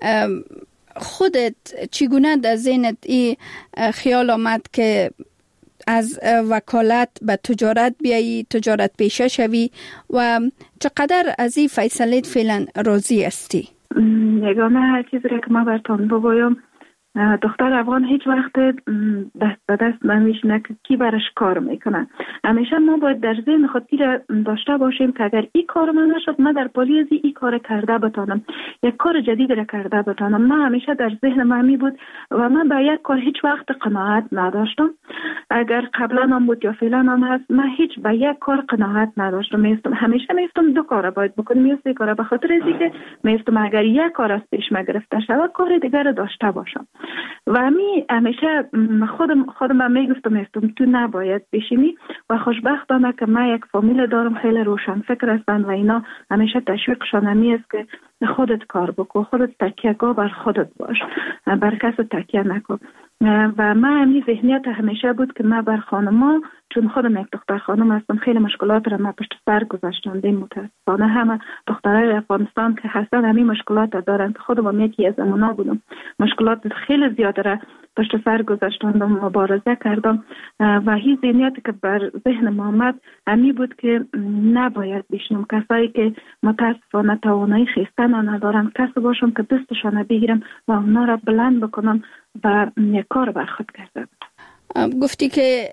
خودت چگونه در ذهنت این خیال آمد که از وکالت به تجارت بیایی، تجارت پیشه شوی و چقدر از این فیصله فعلا راضی هستی؟ یگانه چیزی که ما براتون بگویم، دختر افغان هیچ وقت دست به دست نمیشینه که کی برش کار میکنه. همیشه ما باید در ذهن خود داشته باشیم که اگر این کار من نشد من در پالیز این کار کرده بتانم، یک کار جدید را کرده بتانم. من همیشه در ذهن من می بود و من به یک کار هیچ وقت قناعت نداشتم. اگر قبلا هم بود یا فعلا هم هست، من هیچ به یک کار قناعت نداشتم. همیشه میستم دو کار باید بکنم یا سه کار، به خاطر اینکه میستم اگر یک کار از پیش ما گرفته شود کار دیگر را داشته باشم. و همیشه خودم میگفتم تو نباید بشینی و خوشبختانه که من یک فامیل دارم خیلی روشن فکر هستن و اینا همیشه تشویقشان همی است که خودت کار بکن، خودت تکیه‌گاه بر خودت باش، بر کس تکیه نکن. و من همین ذهنیت همیشه بود که من بر خانما، چون خودم یک دختر خانم هستم، خیلی مشکلات را من پشت سر گذاشتم. متاسفانه همه دخترای افغانستان که هستن همین مشکلات دارن. خودم یکی از اونا بودم، مشکلات خیلی زیاده را پشت سر گذاشتم، مبارزه کردم و هیچ ذهنیتی که بر ذهن ما آمد همین بود که نباید بشنم کسایی که متاسفانه توانایی خیستن ندارن، کسی باشم که دستشان بگیرم و اونا را بلند بکنم و یک کار بر خود کردم. گفتی که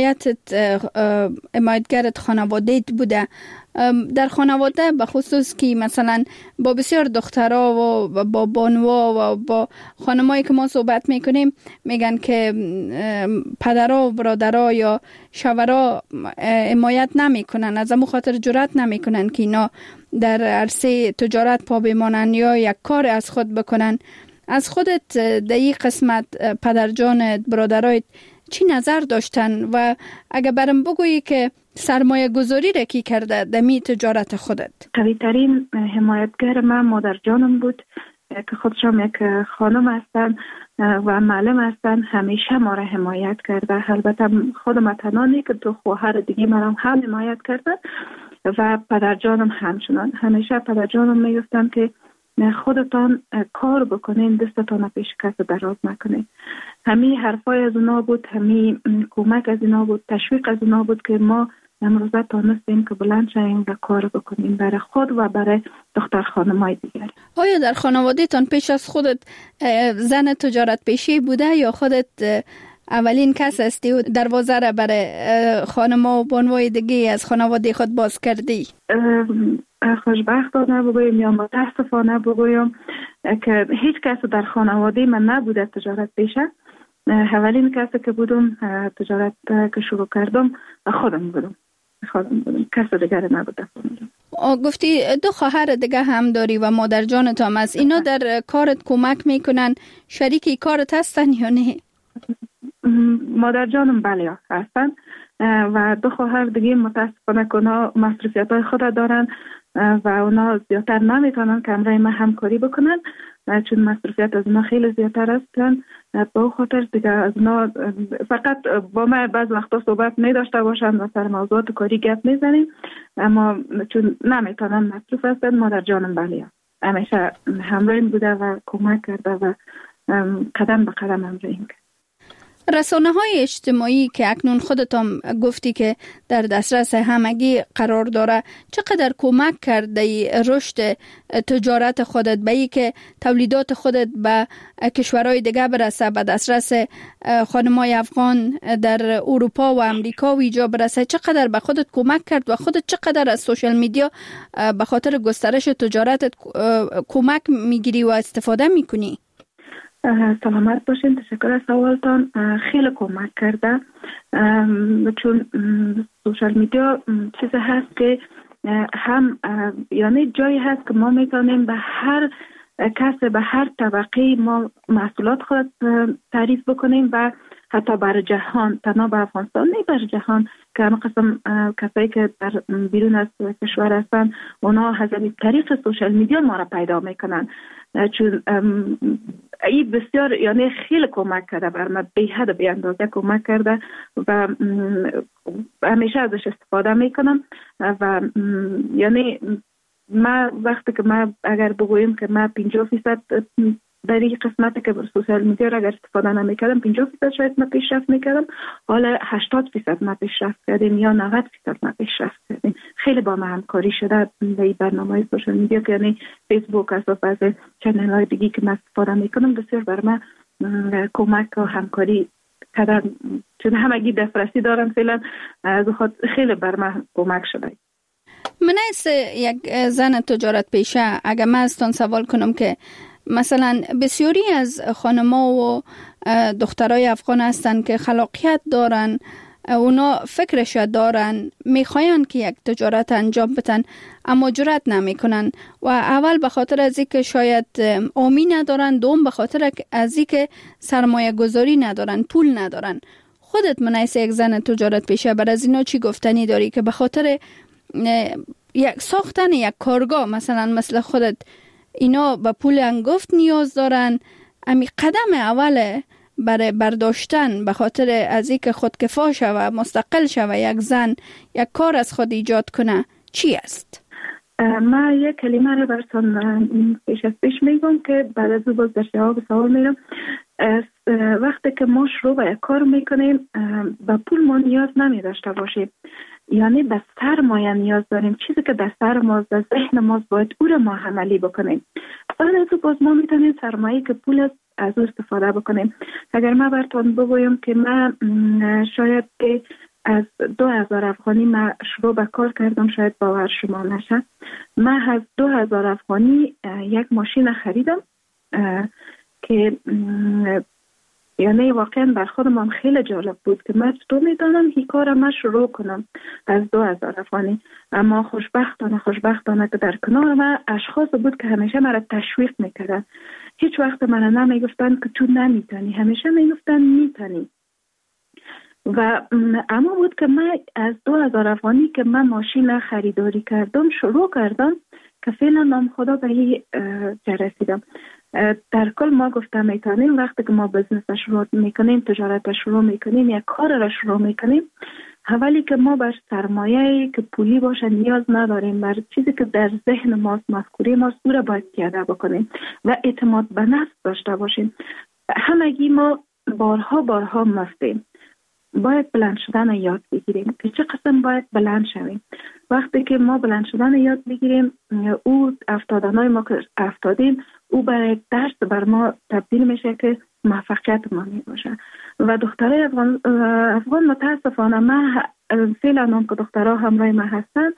حمایتگرت خانواده‌ت بوده. در خانواده به خصوص که مثلا با بسیار دخترها و با بانوا و با خانمایی که ما صحبت میکنیم میگن که پدرها و برادرها یا شوهرها حمایت نمیکنن، از همون خاطر جرأت نمیکنن که اینا در عرصه تجارت پا بمانن یا یک کار از خود بکنن. از خودت در این قسمت پدرجانت، برادرایت چی نظر داشتن و اگه برام بگویی که سرمایه گذاری را کی کرده دمی تجارت خودت؟ قوی ترین حمایتگر من مادر جانم بود که خودشم یک خانم هستن و معلم هستن. همیشه ما را حمایت کرده. البته خودم تنانی که دو خواهر دیگه مرا هم حمایت کردن و پدر جانم همچنان. همیشه پدر جانم میگفتن که خودتان کار بکنین، دستتان پیش کس دراز نکنین. همین حرفای از اونا بود، همین کمک از اونا بود، تشویق از اونا بود که ما امروزه تانستیم که بلند شویم و کار بکنیم برای خود و برای دختر خانمای دیگر. آیا در خانواده تان پیش از خودت زن تجارت پیشی بوده یا خودت اولین کس هستی و دروازه را برای خانما و بانوای دیگه از خانواده خود باز کردی؟ خوشبختانه بگویم یا متاسفانه بگویم که هیچ کس در خانواده من نبوده تجارت پیشه. اولین کسی که بودم تجارت که شروع کردم خودم بودم. کس دیگر نبوده. گفتی دو خواهر دیگه هم داری و مادر جانت هم از اینا در کارت کمک میکنن، شریکی کارت هستن یا نه؟ مادر جانم بله هستن و دو خواهر دیگه متاسفانه که اونا مصروفیت خود دارن و اونا زیادتر نمیتونن که همراه من همکاری بکنن چون مصروفیت از اونا خیلی زیادتر هستن. با خاطر دیگه از اونا فقط با من بعض وقتا صحبت میداشته باشن و سر موضوعات کاری گپ میزنیم، اما چون نمیتونن مصروف هستن مادر جانم بله همیشه همراهیم بوده و کمک کرده و قدم به قدم همراهیم کرد. رسانه‌های اجتماعی که اکنون خودتان گفتی که در دسترس همگی قرار داره چقدر کمک کرده رشد تجارت خودت به ای که تولیدات خودت به کشورهای دیگه برسه، به دسترس خانمای افغان در اروپا و امریکا و اینجا برسه؟ چقدر به خودت کمک کرد و خودت چقدر از سوشال میدیا به خاطر گسترش تجارتت کمک میگیری و استفاده میکنی؟ سلامت باشین، تشکر از سوالتان. خیلی کمک کرده، چون سوشال میدیا چیزی هست که هم یعنی جایی هست که ما میتونیم به هر کس، به هر طبقه ما محصولات خود تعریف بکنیم و حتی بر جهان، تنها به افغانستان نه، بر جهان که همه قسم کسایی که در بیرون از کشور هستن اونا از طریق سوشال میدیا ما را پیدا میکنن، چون این بسیار یعنی خیلی کمک کرده بر من، به حد به اندازه کمک کرده و همیشه ازش استفاده میکنم. و یعنی ما وقتی که ما اگر بگوییم که ما 50% در این قسمتی که بر سوشال میدیا را اگر استفاده نمیکردم 50% شاید ما پیشرفت میکردم، حالا 80% ما پیشرفت کردیم یا 90% ما پیشرفت کردیم. خیلی با ما همکاری شده در این برنامه سوشال میدیا که یعنی فیسبوک از چنل های دیگی که من استفاده میکنم بسیار بر من کمک و همکاری کردن، چون همگی دسترسی دارن فعلا، از خود خیلی بر من کمک شده. من از یک زن تجارت پیشه اگر من ازتان سوال کنم که مثلا بسیاری از خانم‌ها و دخترای افغان هستن که خلاقیت دارن، اونا فکرش دارن، میخواین که یک تجارت انجام بدن اما جرأت نمیکنن و اول به خاطر از اینکه شاید آمی ندارن، دوم به خاطر از اینکه سرمایه گذاری ندارن، پول ندارن. خودت منیس یک زن تجارت پیشه بر از اینا چی گفتنی داری که به خاطر یک ساختن یک کارگاه مثل خودت اینا به پول انگفت نیاز دارن؟ امی قدم اوله برای برداشتن به خاطر از اینکه خودکفا شوه، مستقل شوه، یک زن یک کار از خود ایجاد کنه چی است؟ ما یک کلمه رو براتون پیش میگم که بعد از باز در جواب سوال میرم. وقتی که ما شروع به یک کار میکنیم به پول ما نیاز نمی داشته باشیم، یعنی به سرمایه نیاز داریم. چیزی که در سر ماست، در ذهن ماست، باید او رو ما عملی بکنیم. بعد از باز ما میتونیم سرمایه که پول از او استفاده بکنیم. اگر ما براتون بگویم که من شاید از 2000 افغانی من شروع به کار کردم، شاید باور شما نشه، من از 2000 افغانی یک ماشین خریدم که یعنی واقعا بر خودم هم خیلی جالب بود که من چطور میدانم این کار من شروع کنم از 2000 افغانی. اما خوشبختانه که در کنار من اشخاص بود که همیشه مرا تشویق میکردن. هیچ وقت من نمیگفتن که تو نمیتونی، همیشه میگفتن میتونی. و اما بود که من از 2000 افغانی که من ماشین خریداری کردم شروع کردم که فعلا نام خدا به این رسیدم. در کل ما گفتم میتونیم وقتی که ما بزنس شروع میکنیم، تجارت شروع میکنیم، یک کار را شروع میکنیم، اولی که ما بر سرمایه که پولی باشه نیاز نداریم، بر چیزی که در ذهن ماست، مفکوره ماست، او را باید پیاده بکنیم و اعتماد به نفس داشته باشیم. همگی ما بارها مفتیم، باید بلند شدن یاد بگیریم که چه قسم باید بلند شویم. وقتی که ما بلند شدن یاد بگیریم، او افتادنهای ما که افتادیم او برای درس بر ما تبدیل میشه که موفقیت ما می باشه. و دخترای افغان متاسفانه من فعلا هم که دخترها همراه ما هستن،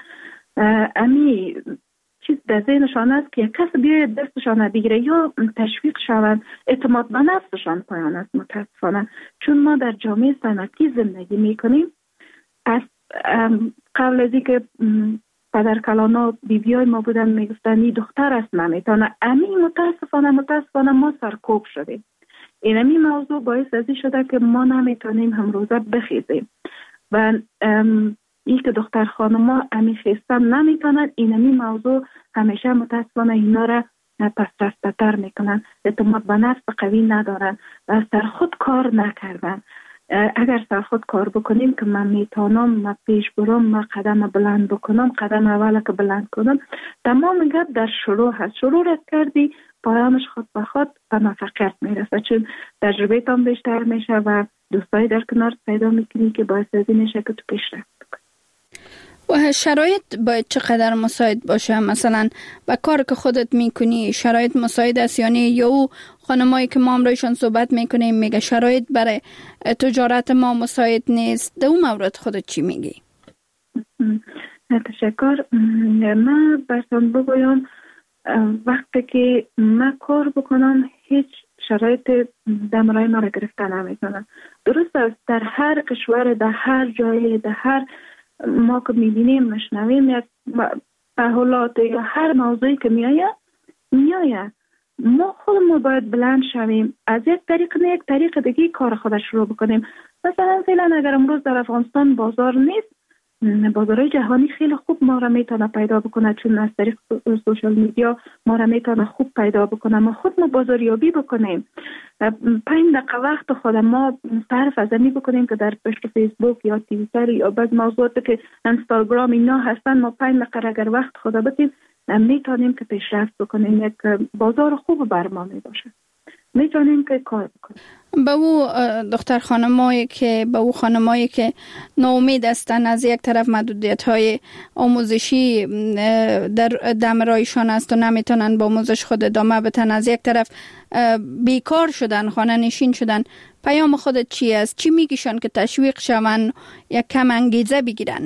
امی چیز در ذهنشان است که یک کس بیاید دستشان بگیره یا تشویق شوند، اعتماد به نفسشان پایان است متاسفانه. چون ما در جامعه صنعتی زندگی میکنیم، از قبل از اینکه پدر کلانا بیبیای ما بودن میگفتن این دختر است نمیتونه، امی متاسفانه ما سرکوب شدیم. اینمی موضوع باعث ازی شده که ما نمیتونیم همروزه بخیزیم و این که دختر خانما امی خیستن نمیتونن، اینمی موضوع همیشه متاسفانه اینا را پس رفتتر میکنن، اعتماد به نفس قوی ندارن و سر خود کار نکردن. اگر سر خود کار بکنیم که من میتونم، من پیش برم، من قدم بلند بکنم، قدم اولا که بلند کنم، تمام گپ در شروع هست. شروع رد کردی پایانش خود به خود به موفقیت میرسه، چون تجربه تام بیشتر میشه و دوستای در کنار پیدا میکنی که باعث از این میشه که تو پیشرفت بکنی. و شرایط باید چقدر مساعد باشه؟ مثلا با کار که خودت میکنی شرایط مساعد است یا او خانمایی که ما امروزشان صحبت میکنیم میگه شرایط برای تجارت ما مساعد نیست؟ در اون مورد خودت چی میگی؟ تشکر. من براتون بگویم وقتی که من کار بکنم هیچ شرایط دمرای ما را گرفتن نمیتونم. درست است در هر کشور، در هر جایی، در هر ما که میبینیم مشنویم یک تحولات یا هر موضوعی که میآید ما خودمون باید بلند شویم، از یک طریق نه یک طریق دیگه کار خود شروع بکنیم. مثلا فعلا اگر امروز در افغانستان بازار نیست، بازارهای جهانی خیلی خوب ما را میتونه پیدا بکنه، چون از طریق سوشال میدیا ما را میتونه خوب پیدا بکنه. ما خود ما بازاریابی بکنیم، 5 دقیقه وقت خود ما صرف از این بکنیم که در پشت فیسبوک یا توییتر یا بعض موضوعاتی که اینستاگرام اینا هستن، ما 5 دقیقه اگر وقت خود بدیم میتونیم که پیشرفت بکنیم. یک بازار خوب بر ما میباشه، میتونیم که کار بکنیم. به او دختر خانمایی که ناامید هستن، از یک طرف محدودیت‌های آموزشی در دمرایشان است و نمیتونن با آموزش خود ادامه بدن، از یک طرف بیکار شدن، خانه نشین شدن، پیام خودت چی است؟ چی میگیشن که تشویق شون یا کم انگیزه بگیرن؟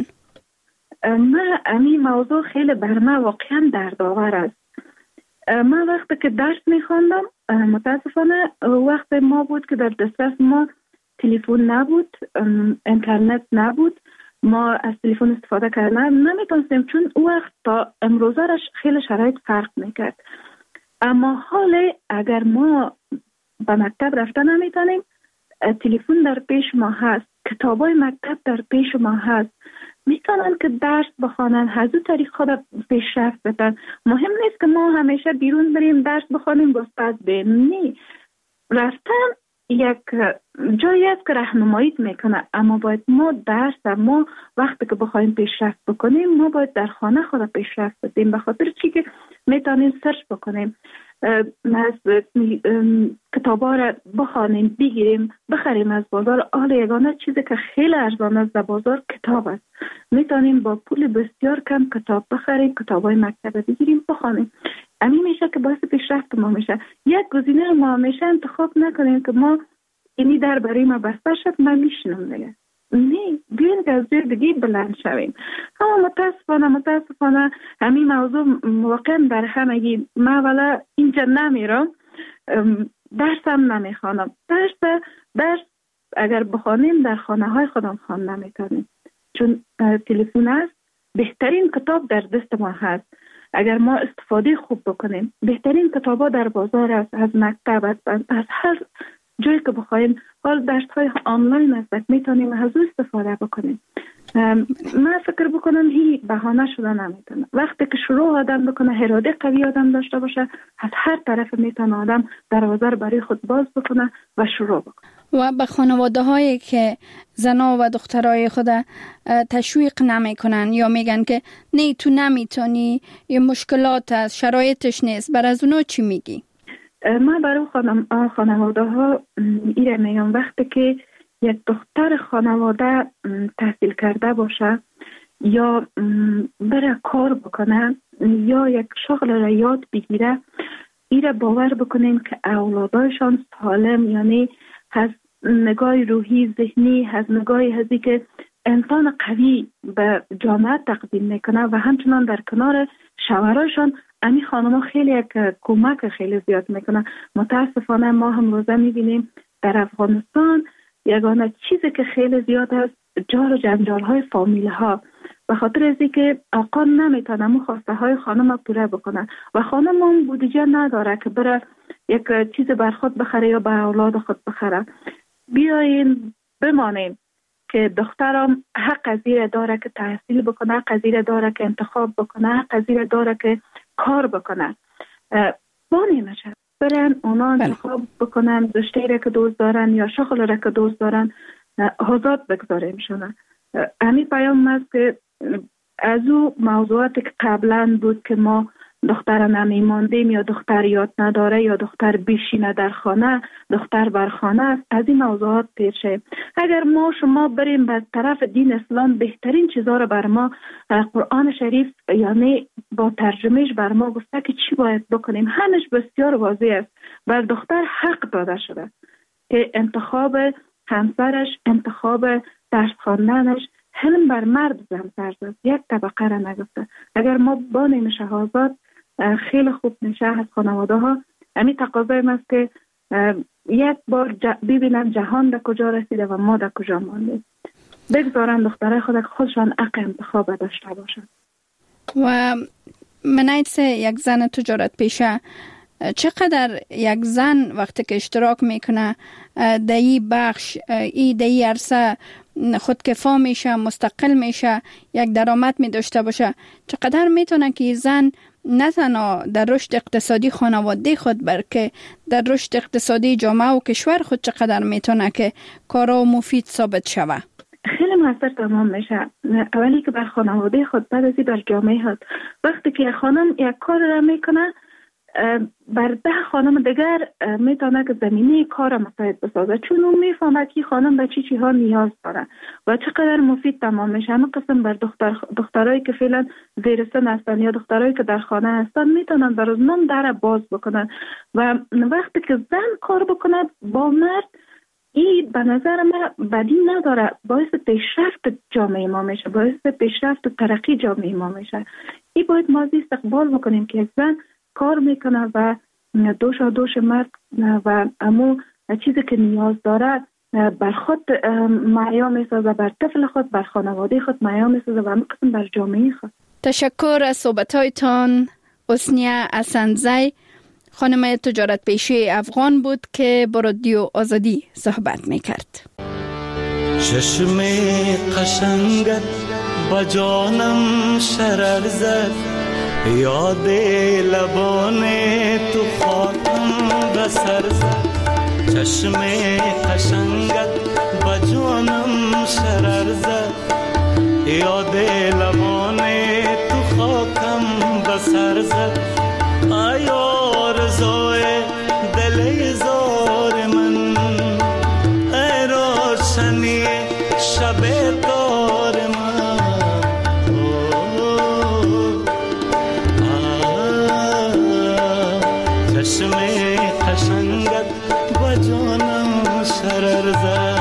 من این موضوع خیلی بر من واقعا دردآور است. من وقتی که درس میخواندم متاسفانه وقت ما بود که در دسترس ما تلفن نبود، اینترنت نبود، ما از تلفن استفاده کردن نمیتونستیم، چون او وقت تا امروزه خیلی شرایط فرق میکرد. اما حال اگر ما به مکتب رفتن نمیتونیم، تلفن در پیش ما هست، کتابای مکتب در پیش ما هست، میتونن که درس بخوانن، از اون طریق خود پیشرفت بدن. مهم نیست که ما همیشه بیرون بریم درس بخوانیم و استاد بیم، نه، رفتن یک جایی است که راهنماییت میکنه. اما باید ما وقتی که بخوایم پیشرفت بکنیم ما باید در خانه خود پیشرفت بدیم، به خاطر چی که میتونیم سرچ بکنیم، کتابا را بخوانیم، بگیریم، بخریم از بازار. حال یگانه چیزی که خیلی ارزان است در بازار کتاب است. میتونیم با پول بسیار کم کتاب بخریم، کتابای مکتب بگیریم، بخوانیم. همین میشه که باعث پیشرفت ما میشه. یک گزینه ما همیشه انتخاب نکنیم که ما اینی در برای ما بسته شد من میشنم دیگه، نه، بیاین که از جای دیگه بلند شویم. اما متاسفانه همین موضوع واقعا در همگی. من اولا اینجا نمیرم، درسم نمیخوانم. درس اگر بخوانیم در خانه های خودم خوان نمیتونیم، چون تلفن است، بهترین کتاب در دست ما هست. اگر ما استفاده خوب بکنیم، بهترین کتابا در بازار است، از مکتب، از هر جایی که بخوایم. حال درس‌های آنلاین است، میتونیم از او استفاده بکنیم. من فکر بکنم هی بهانه شده نمیتونه. وقتی که شروع آدم بکنه، اراده قوی آدم داشته باشه، از هر طرف میتونه آدم دروازه رو برای خود باز بکنه و شروع بکنه. و به خانواده هایی که زنا و دخترای خود تشویق نمی کنن یا میگن که نه تو نمیتونی، یه مشکلات هست، شرایطش نیست، بر از اونا چی میگی؟ من برای خانواده ها ایره میگم وقتی که یک دختر خانواده تحصیل کرده باشه یا بره کار بکنه یا یک شغل را یاد بگیره، ایره باور بکنین که اولادایشان سالم، یعنی از نگاه روحی ذهنی، از نگاه هزی که انسان قوی به جامعه تقدیم میکنه و همچنان در کنار شوهرشان امی خانم خیلی یک کمک خیلی زیاد میکنه. متاسفانه ما هم روزه میبینیم در افغانستان یگانه چیزی که خیلی زیاد است جار و جنجال های فامیل ها، به خاطر ازی که آقا نمیتونه مو خواسته های خانم پوره بکنه و خانم هم بودجه نداره که بره یک چیز بر خود بخره یا بر اولاد خود بخره. بیاین بمانیم که دخترم حق از این داره که تحصیل بکنه، حق از این داره که انتخاب بکنه، حق از این داره که کار بکنه. بانی نشه برن اونا انتخاب بکنن، رشته را که دوست دارن یا شغل را که دوست دارن، آزاد بگذاریم شونه. همین پیام است که از او موضوعاتی که قبلا بود که ما دختر نمیماندیم یا دختر یاد نداره یا دختر بشینه در خانه، دختر بر خانه است، از این موضوعات پیر شیم. اگر ما شما بریم به طرف دین اسلام، بهترین چیزا رو بر ما قرآن شریف یعنی با ترجمهش بر ما گفته که چی باید بکنیم. همش بسیار واضح است. بر دختر حق داده شده که انتخاب همسرش، انتخاب درس خواندنش، حلم بر مرد زن است. یک طبقه را نگفته. اگر ما بانیم شهازاد خیلی خوب میشه از خانواده ها. همین تقاضای است که یک بار ببینم جهان در کجا رسیده و ما در کجا ماندیم. بگذارن دختره خودشان حق انتخاب داشته باشن. و منایت یک زن تجارت پیشه، چقدر یک زن وقتی که اشتراک میکنه در این بخش، در این عرصه خودکفا میشه، مستقل میشه، یک درآمد می داشته باشه، چقدر میتونه که زن نه تنها در رشد اقتصادی خانواده خود بلکه در رشد اقتصادی جامعه و کشور خود چقدر میتونه که کارا مفید ثابت شوه؟ خیلی موثر تمام میشه. اولی که بر خانواده خود، بعد ازی بر جامعه خود. وقتی که خانم یک کار را میکنه، بر 10 خانم دیگر میتونه که زمینه کار مساعد بسازه، چون اون میفهمه که خانم به چی ها نیاز داره و چقدر مفید تمام میشه. همه قسم بر دخترایی که فعلا زیر سن هستن یا دخترایی که در خانه هستن میتونن برای نام در باز بکنن و وقتی که زن کار بکنه با مرد، این به نظر من بدی نداره، باعث پیشرفت جامعه ما میشه، باعث پیشرفت و ترقی جامعه ما میشه. این باید ما استقبال بکنیم که زن کار میکنه و دوش مرد و امو چیزی که نیاز داره بر خود معیا میسازه، بر طفل خود، بر خانواده خود معیا میسازه و همه قسم بر جامعه خود. تشکر از صحبت‌هایتان. حسنیه اسندزی، خانم تجارت پیشه افغان بود که با رادیو آزادی صحبت میکرد. چشم قشنگت با جانم شرر زد، یاد لبان تو خاکم بسر زد. چشم قشنگت با جانم شرر زد، یاد لبان تو خاکم بسر زد. ای آرزوی دل زار من، ای روشنی شب دار من. چشم قشنگت با جانم شرر زد.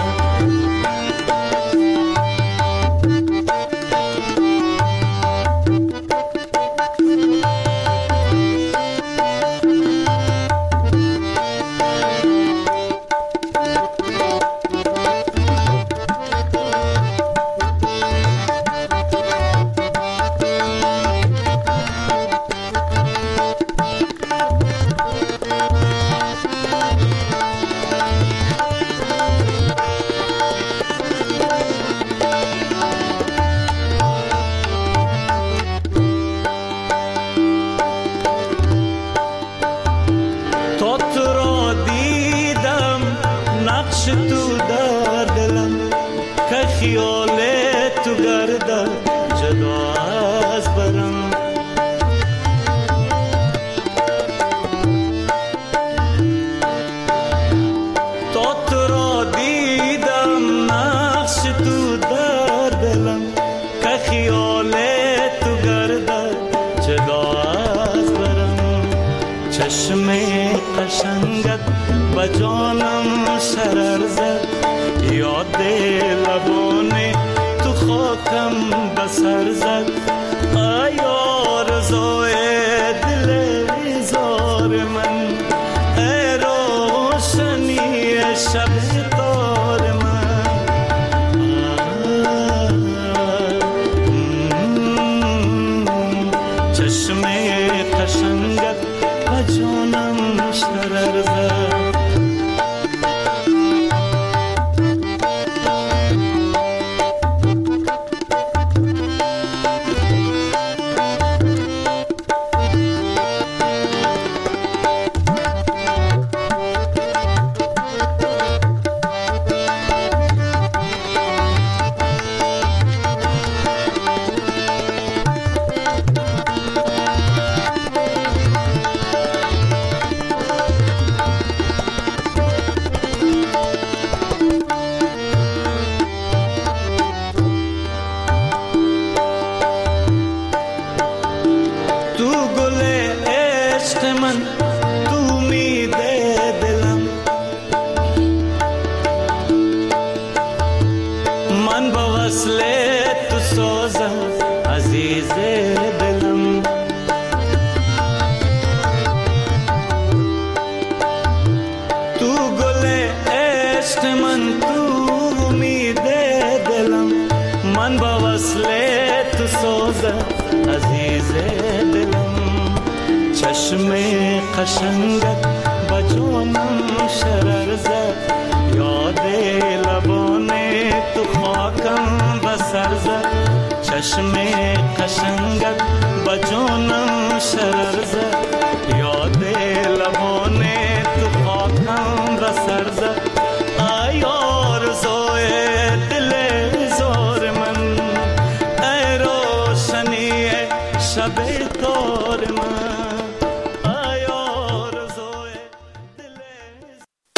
چشم قشنگت با جانم شرر زد، یاد لبان تو خاکم بسر زد. ای آرزوی دل زار من، ای روشنی شب دار من. چشم قشنگت با جانم شرر زد. عشق من تو امید دلم، من با وصل تو سوزه عزیز دلم. چشم قشنگت با جانم شرر زد، یاد لبان تو خاکم بسر زد. چشم قشنگت با جانم شرر زد،